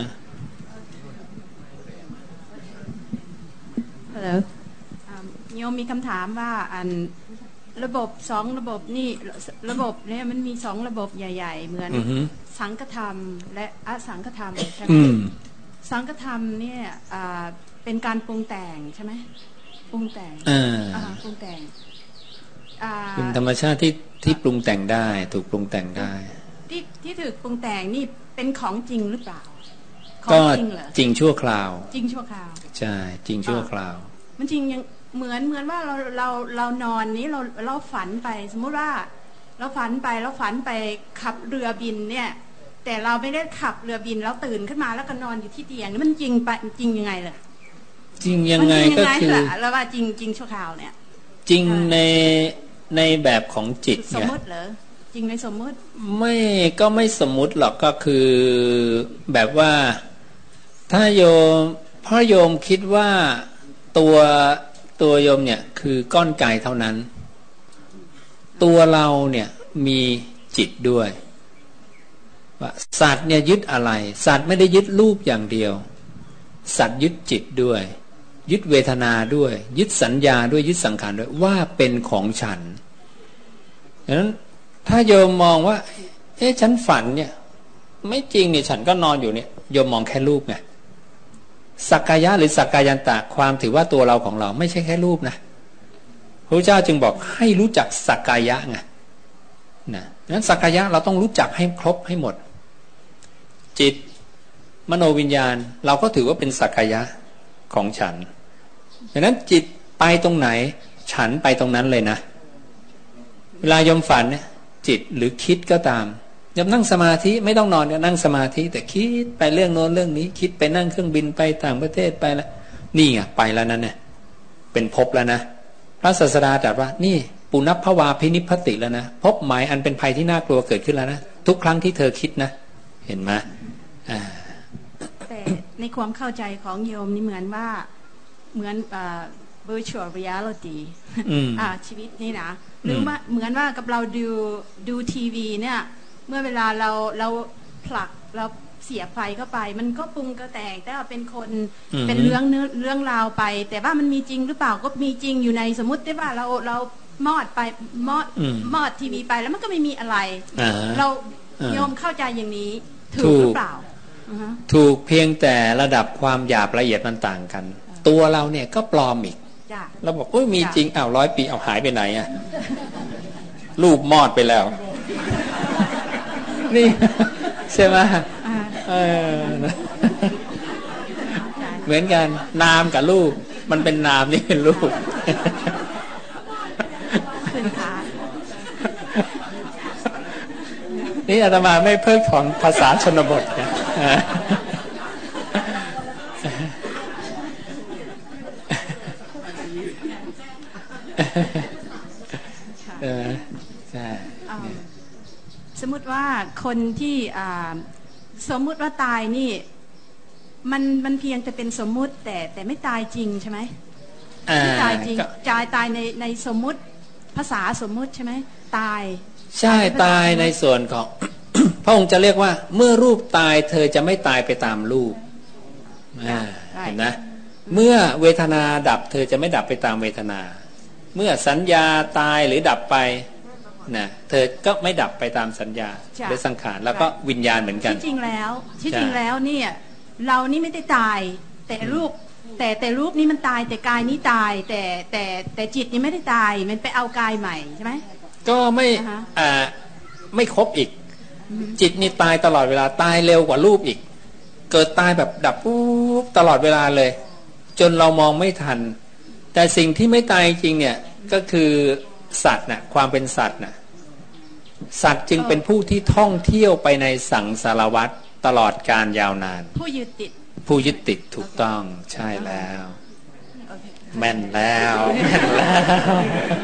ฮัลโหลโยมมีคำถามว่าอันระบบสองระบบนี่ระบบเนี่ยมันมีสองระบบใหญ่ๆเหมือนสังฆธรรมและอสังฆธรรมใช่ไหมสังฆธรรมเนี่ยเป็นการปรุงแต่งใช่ไหมปรุงแต่งอ่าปรุงแต่งเป็นธรรมชาติที่ที่ปรุงแต่งได้ถูกปรุงแต่งได้ที่ที่ถูกปรุงแต่งนี่เป็นของจริงหรือเปล่าก็จริงชั่วคราวจริงชั่วคราวใช่จริงชั่วคราวมันจริงยังเหมือนเหมือนว่าเราเราเรานอนนี้เราเราฝันไปสมมุติว่าเราฝันไปเราฝันไปขับเรือบินเนี่ยแต่เราไม่ได้ขับเรือบินแล้วตื่นขึ้นมาแล้วก็นอนอยู่ที่เตียงนี่มันจริงไปจริงยังไงล่ะจริงยังไงก็คือแล้วว่าจริงจริงชั่วคราวเนี่ยจริงในในแบบของจิตสมมติเหรอจริงในสมมติไม่ก็ไม่สมมุติหรอกก็คือแบบว่าถ้าโยมพ่อโยมคิดว่าตัวตัวโยมเนี่ยคือก้อนกายเท่านั้นตัวเราเนี่ยมีจิตด้วยว่าสัตว์เนี่ยยึดอะไรสัตว์ไม่ได้ยึดรูปอย่างเดียวสัตว์ยึดจิตด้วยยึดเวทนาด้วยยึดสัญญาด้วยยึดสังขารด้วยว่าเป็นของฉันดังนั้นถ้าโยมมองว่าเอ๊ะฉันฝันเนี่ยไม่จริงเนี่ยฉันก็นอนอยู่เนี่ยโยมมองแค่รูปไงสักกายะหรือสักกายันตะความถือว่าตัวเราของเราไม่ใช่แค่รูปนะพระเจ้าจึงบอกให้รู้จักสักกายะไงนะนั้นสักกายะเราต้องรู้จักให้ครบให้หมดจิตมโนวิญญาณเราก็ถือว่าเป็นสักกายะของฉันดังนั้นจิตไปตรงไหนฉันไปตรงนั้นเลยนะเวลายมฝันเนี่ยจิตหรือคิดก็ตามยมนั่งสมาธิไม่ต้องนอนก็นั่งสมาธิแต่คิดไปเรื่องโน้นเรื่องนี้คิดไปนั่งเครื่องบินไปต่างประเทศไปแล้วนี่ไงไปแล้วนั่นเนี่ยเป็นภพแล้วนะพระศาสดาตรัสว่านี่ปุณพวาพินิพพติแล้วนะภพหมายอันเป็นภัยที่น่ากลัวเกิดขึ้นแล้วนะทุกครั้งที่เธอคิดนะเห็นไหมอ่าแต่ในความเข้าใจของโยมนี่เหมือนว่าเหมือนอ่า virtual reality อ่าชีวิตนี่นะหรือว่าเหมือนว่ากับเราดูดูทีวีเนี่ยเมื่อเวลาเราเราผลักเราเสียบไฟเข้าไปมันก็ปรุงก็แต่งแต่ว่าเป็นคนเป็นเรื่องเนื้อเรื่องราวไปแต่ว่ามันมีจริงหรือเปล่าก็มีจริงอยู่ในสมมติได้ว่าเราเรามอดไปมอดมอดทีวีไปแล้วมันก็ไม่มีอะไรเราโยมเข้าใจอย่างนี้ถูกหรือเปล่าถูกเพียงแต่ระดับความหยาบละเอียดมันต่างกันตัวเราเนี่ยก็ปลอมอีกเราบอกโอ้ยมีจริงอ้าวร้อยปีเอาหายไปไหนอ่ะรูปมอดไปแล้วนี่ใช่ไหมเออเหมือนกันนามกับรูปมันเป็นนามนี่เป็นรูปนี่อาตมาไม่เพิกถอนภาษาชนบทนะเออใช่สมมติว่าคนที่สมมุติว่าตายนี่มันมันเพียงแต่เป็นสมมุติแต่แต่ไม่ตายจริงใช่ไหมไม่ตายจริงตายตายในในสมมุติภาษาสมมุติใช่ไหมตายใช่ตายในส่วนของ พระองค์จะเรียกว่าเมื่อรูปตายเธอจะไม่ตายไปตามรูปเห็นนะเมื่อเวทนาดับเธอจะไม่ดับไปตามเวทนาเมื่อสัญญาตายหรือดับไปนะเธอก็ไม่ดับไปตามสัญญาหรือสังขารแล้วก็วิญญาณเหมือนกันที่จริงแล้วที่จริงแล้วเนี่ยเรานี่ไม่ได้ตายแต่รูปแต่แต่รูปนี้มันตายแต่กายนี้ตายแต่แต่แต่จิตนี่ไม่ได้ตายมันไปเอากายใหม่ใช่ไหมก็ไม่อ่าไม่ครบอีกจิตนี่ตายตลอดเวลาตายเร็วกว่ารูปอีกเกิดตายแบบดับปุ๊บตลอดเวลาเลย จนเรามองไม่ทันแต่สิ่งที่ไม่ตายจริงเนี่ยก็คือสัตว์น่ะความเป็นสัตว์น่ะสัตว์จึงเป็นผู้ที่ท่องเที่ยวไปในสังสารวัฏตลอดการยาวนานผู้ยึดติดผู้ยึดติดถูกต้องใช่แล้วแม่นแล้วแม่นแล้ว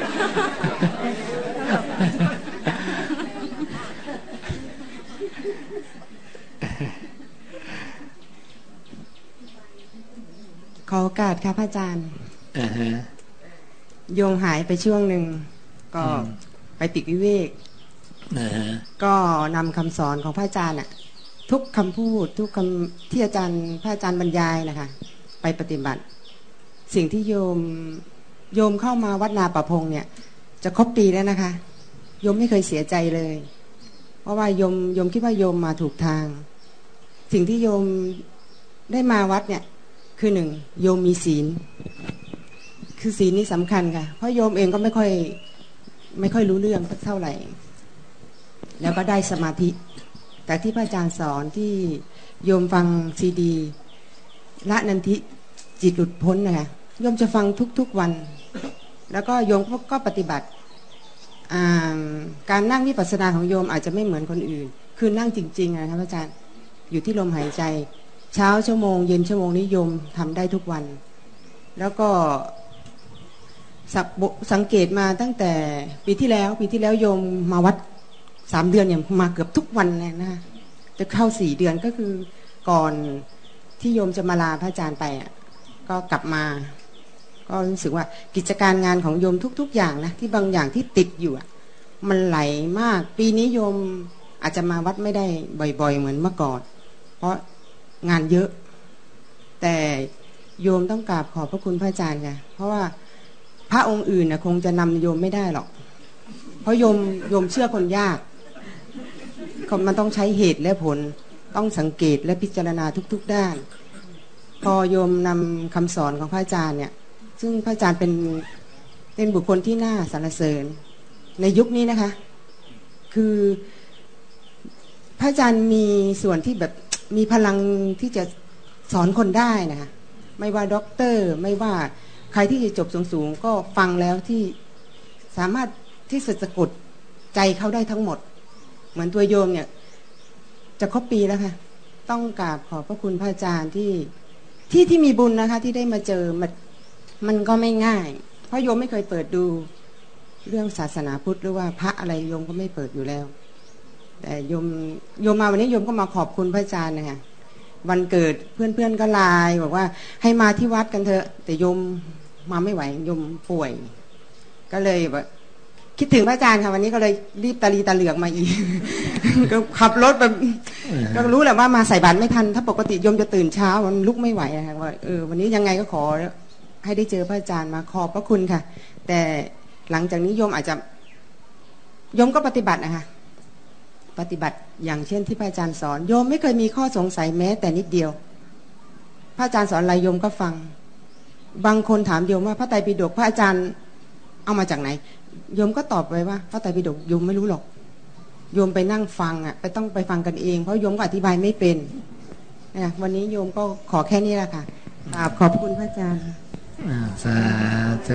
ขอโอกาสครับพระอาจารย์โยมหายไปช่วงหนึ่งก็ไปติดวิเวกก็นำคำสอนของพระอาจารย์อะทุกคำพูดทุกคำที่อาจารย์พระอาจารย์บรรยายนะคะไปปฏิบัติสิ่งที่โยมโยมเข้ามาวัดนาป่าพงเนี่ยจะครบปีแล้วนะคะโยมไม่เคยเสียใจเลยเพราะว่าโยมโยมคิดว่าโยมมาถูกทางสิ่งที่โยมได้มาวัดเนี่ยคือหนึ่งโยมมีศีลคือศีลนี่สำคัญค่ะเพราะโยมเองก็ไม่ค่อยไม่ค่อยรู้เรื่องเท่าไหร่แล้วก็ได้สมาธิแต่ที่พระอาจารย์สอนที่โยมฟังซีดีละนันทิจิตหลุดพ้นนะคะโยมจะฟังทุกๆวันแล้วก็โยมก็ปฏิบัติการนั่งวิปัสสนาของโยมอาจจะไม่เหมือนคนอื่นคือนั่งจริงๆนะครับพระอาจารย์อยู่ที่ลมหายใจเช้าชั่วโมงเย็นชั่วโมงนี้โยมทำได้ทุกวันแล้วก็สังเกตมาตั้งแต่ปีที่แล้วปีที่แล้วโยมมาวัดสามเดือนเนี่ยมาเกือบทุกวันเลยนะคะจะเข้าสี่เดือนก็คือก่อนที่โยมจะมาลาพระอาจารย์ไปอ่ะก็กลับมาก็รู้สึกว่ากิจการงานของโยมทุกๆอย่างนะที่บางอย่างที่ติดอยู่อ่ะมันไหลมากปีนี้โยมอาจจะมาวัดไม่ได้บ่อยๆเหมือนเมื่อก่อนเพราะงานเยอะแต่โยมต้องกราบขอบพระคุณพระอาจารย์ค่ะเพราะว่าพระองค์อื่นนะคงจะนำโยมไม่ได้หรอกเพราะโยมโยมเชื่อคนยากมันต้องใช้เหตุและผลต้องสังเกตและพิจารณาทุกๆด้านพอโยมนำคำสอนของพระอาจารย์เนี่ยซึ่งพระอาจารย์เป็นเป็นบุคคลที่น่าสรรเสริญในยุคนี้นะคะคือพระอาจารย์มีส่วนที่แบบมีพลังที่จะสอนคนได้นะคะไม่ว่าด็อกเตอร์ไม่ว่าใครที่จะจบสูงๆก็ฟังแล้วที่สามารถที่จะสะกดใจเขาได้ทั้งหมดเหมือนตัวโยมเนี่ยจะครบปีแล้วค่ะต้องกราบขอบพระคุณพระอาจารย์ที่ที่ที่มีบุญนะคะที่ได้มาเจอมันมันก็ไม่ง่ายเพราะโยมไม่เคยเปิดดูเรื่องศาสนาพุทธหรือว่าพระอะไรโยมก็ไม่เปิดอยู่แล้วแต่โยมโยมมาวันนี้โยมก็มาขอบคุณพระอาจารย์นะคะวันเกิดเพื่อนๆก็ไลน์บอกว่าให้มาที่วัดกันเถอะแต่โยมมาไม่ไหวโยมป่วยก็เลยแบบคิดถึงพระอาจารย์ค่ะวันนี้ก็เลยรีบตาลีตาเหลือกมาอีก ก็ขับรถแบบก็รู้แหละว่ามาใส่บาตรไม่ทันถ้าปกติโยมจะตื่นเช้ามันลุกไม่ไหวนะคะว่าเออวันนี้ยังไงก็ขอให้ได้เจอพระอาจารย์มาขอบพระคุณค่ะแต่หลังจากนี้โยมอาจจะโยมก็ปฏิบัตินะคะปฏิบัติอย่างเช่นที่พระอาจารย์สอนโยมไม่เคยมีข้อสงสัยแม้แต่นิดเดียวพระอาจารย์สอนอะไรโยมก็ฟังบางคนถามโยมว่าพระไตรปิฎกพระอาจารย์เอามาจากไหนโยมก็ตอบไปว่าพระไตรปิฎกโยมไม่รู้หรอกโยมไปนั่งฟังอ่ะไปต้องไปฟังกันเองเพราะโยมก็อธิบายไม่เป็นนะวันนี้โยมก็ขอแค่นี้แหละค่ะกราบขอบคุณพระอาจารย์สาธุ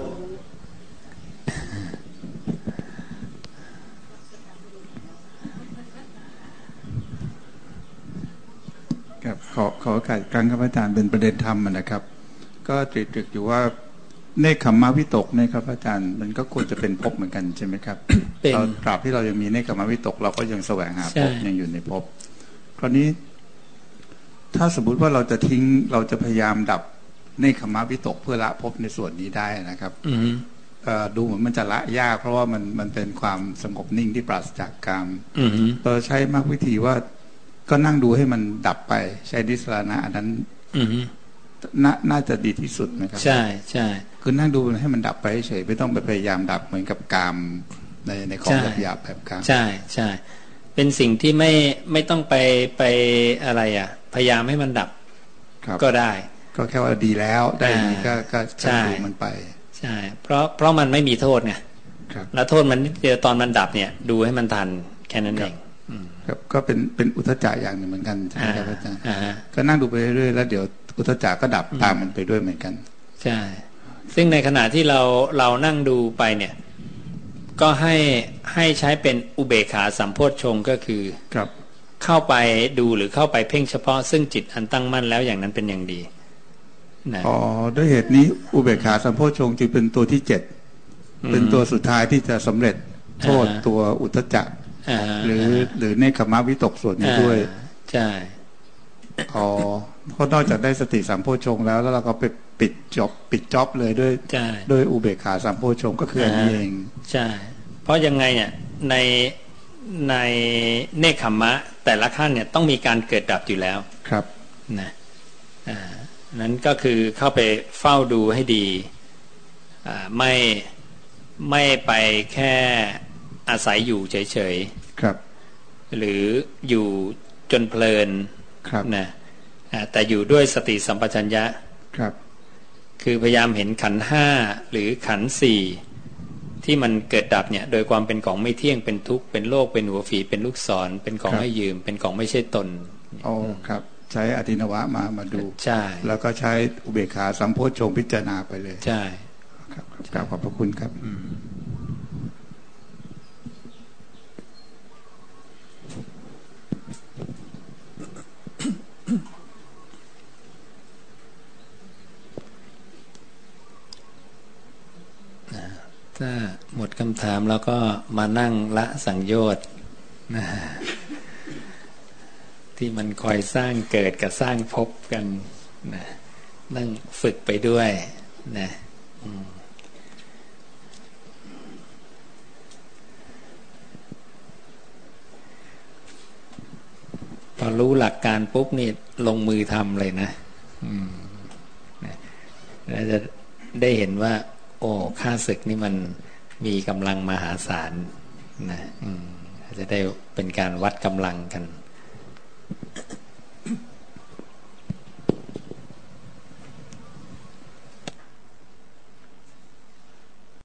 ครับขอขอโอกาสครั้งครับอาจารย์เป็นประเด็นธรรมนะครับก็ตรึกอยู่ว่าเนคขมมวิตกเนี่ยครับอาจารย์มันก็ควรจะเป็นภพเหมือนกันใช่ไหมครับเราตราบที่เรายังมีเนคขมมวิตกเราก็ยังแสวงหาภพยังอยู่ในภพคราวนี้ถ้าสมมุติว่าเราจะทิ้งเราจะพยายามดับเนคขมมวิตกเพื่อละภพในส่วนนี้ได้นะครับดูเหมือนมันจะละยากเพราะว่ามันมันเป็นความสงบนิ่งที่ปราศจากกามเราใช้มากวิธีว่าก็นั่งดูให้มันดับไปใช้นิสรณะอันนั้นน่าน่าจะดีที่สุดนะครับใช่ใช่คือนั่งดูให้มันดับไปเฉยไม่ต้องไปพยายามดับเหมือนกับกามในในของหยาบแบบกามใช่ใช่เป็นสิ่งที่ไม่ไม่ต้องไปไปอะไรอ่ะพยายามให้มันดับก็ได้ก็แค่ว่าดีแล้วได้นี้ก็ก็ใช่มันไปใช่เพราะเพราะมันไม่มีโทษไงแล้วโทษมันนิดเดียวตอนมันดับเนี่ยดูให้มันทันแค่นั้นเองครับก็เป็นเป็นอุทจจะอย่างหนึ่งเหมือนกันใช่ไหมครับอาจารย์ก็นั่งดูไปเรื่อยๆแล้วเดี๋ยวอุทจจะก็ดับตามมันไปด้วยเหมือนกันใช่ซึ่งในขณะที่เราเรานั่งดูไปเนี่ยก็ให้ให้ใช้เป็นอุเบกขาสัมโพชฌงค์ก็คือครับเข้าไปดูหรือเข้าไปเพ่งเฉพาะซึ่งจิตอันตั้งมั่นแล้วอย่างนั้นเป็นอย่างดีนะอ๋อด้วยเหตุนี้อุเบกขาสัมโพชฌงค์จึงเป็นตัวที่เจ็ดเป็นตัวสุดท้ายที่จะสำเร็จโทษตัวอุทธัจจะหรือหรือเนคขมวิตกส่วนนี้ด้วยใช่อ๋อเพราะนอกจากได้สติสัมโพชฌงค์แล้วแล้วเราก็ไปปิดจบปิดจ็อบเลยด้วยด้วยอุเบกขาสัมโพชฌงค์ก็คืออันนี้เองใช่เพราะยังไงเนี่ยในในเนคขมะแต่ละขั้นเนี่ยต้องมีการเกิดดับอยู่แล้วครับนะอ่านั้นก็คือเข้าไปเฝ้าดูให้ดีอ่าไม่ไม่ไปแค่อาศัยอยู่เฉยๆครับหรืออยู่จนเพลินครับนะแต่อยู่ด้วยสติสัมปชัญญะครับคือพยายามเห็นขันธ์ห้าหรือขันธ์สี่ที่มันเกิดดับเนี่ยโดยความเป็นของไม่เที่ยงเป็นทุกข์เป็นโลกเป็นหัวฝีเป็นลูกศรเป็นของให้ยืมเป็นของไม่ใช่ตนอ๋อครับใช้อธินวะมามาดูใช่แล้วก็ใช้อุเบกขาสัมโพชฌงค์พิจารณาไปเลยใช่ครับกราบขอบพระคุณครับถ้าหมดคำถามแล้วก็มานั่งละสังโยชน์นะที่มันคอยสร้างเกิดกับสร้างภพกันนะนั่งฝึกไปด้วยนะพอรู้หลักการปุ๊บนี่ลงมือทำเลยนะแล้วจะได้เห็นว่าโอ้ข้าศึกนี่มันมีกำลังมหาศาลนะจะได้เป็นการวัดกำลังกัน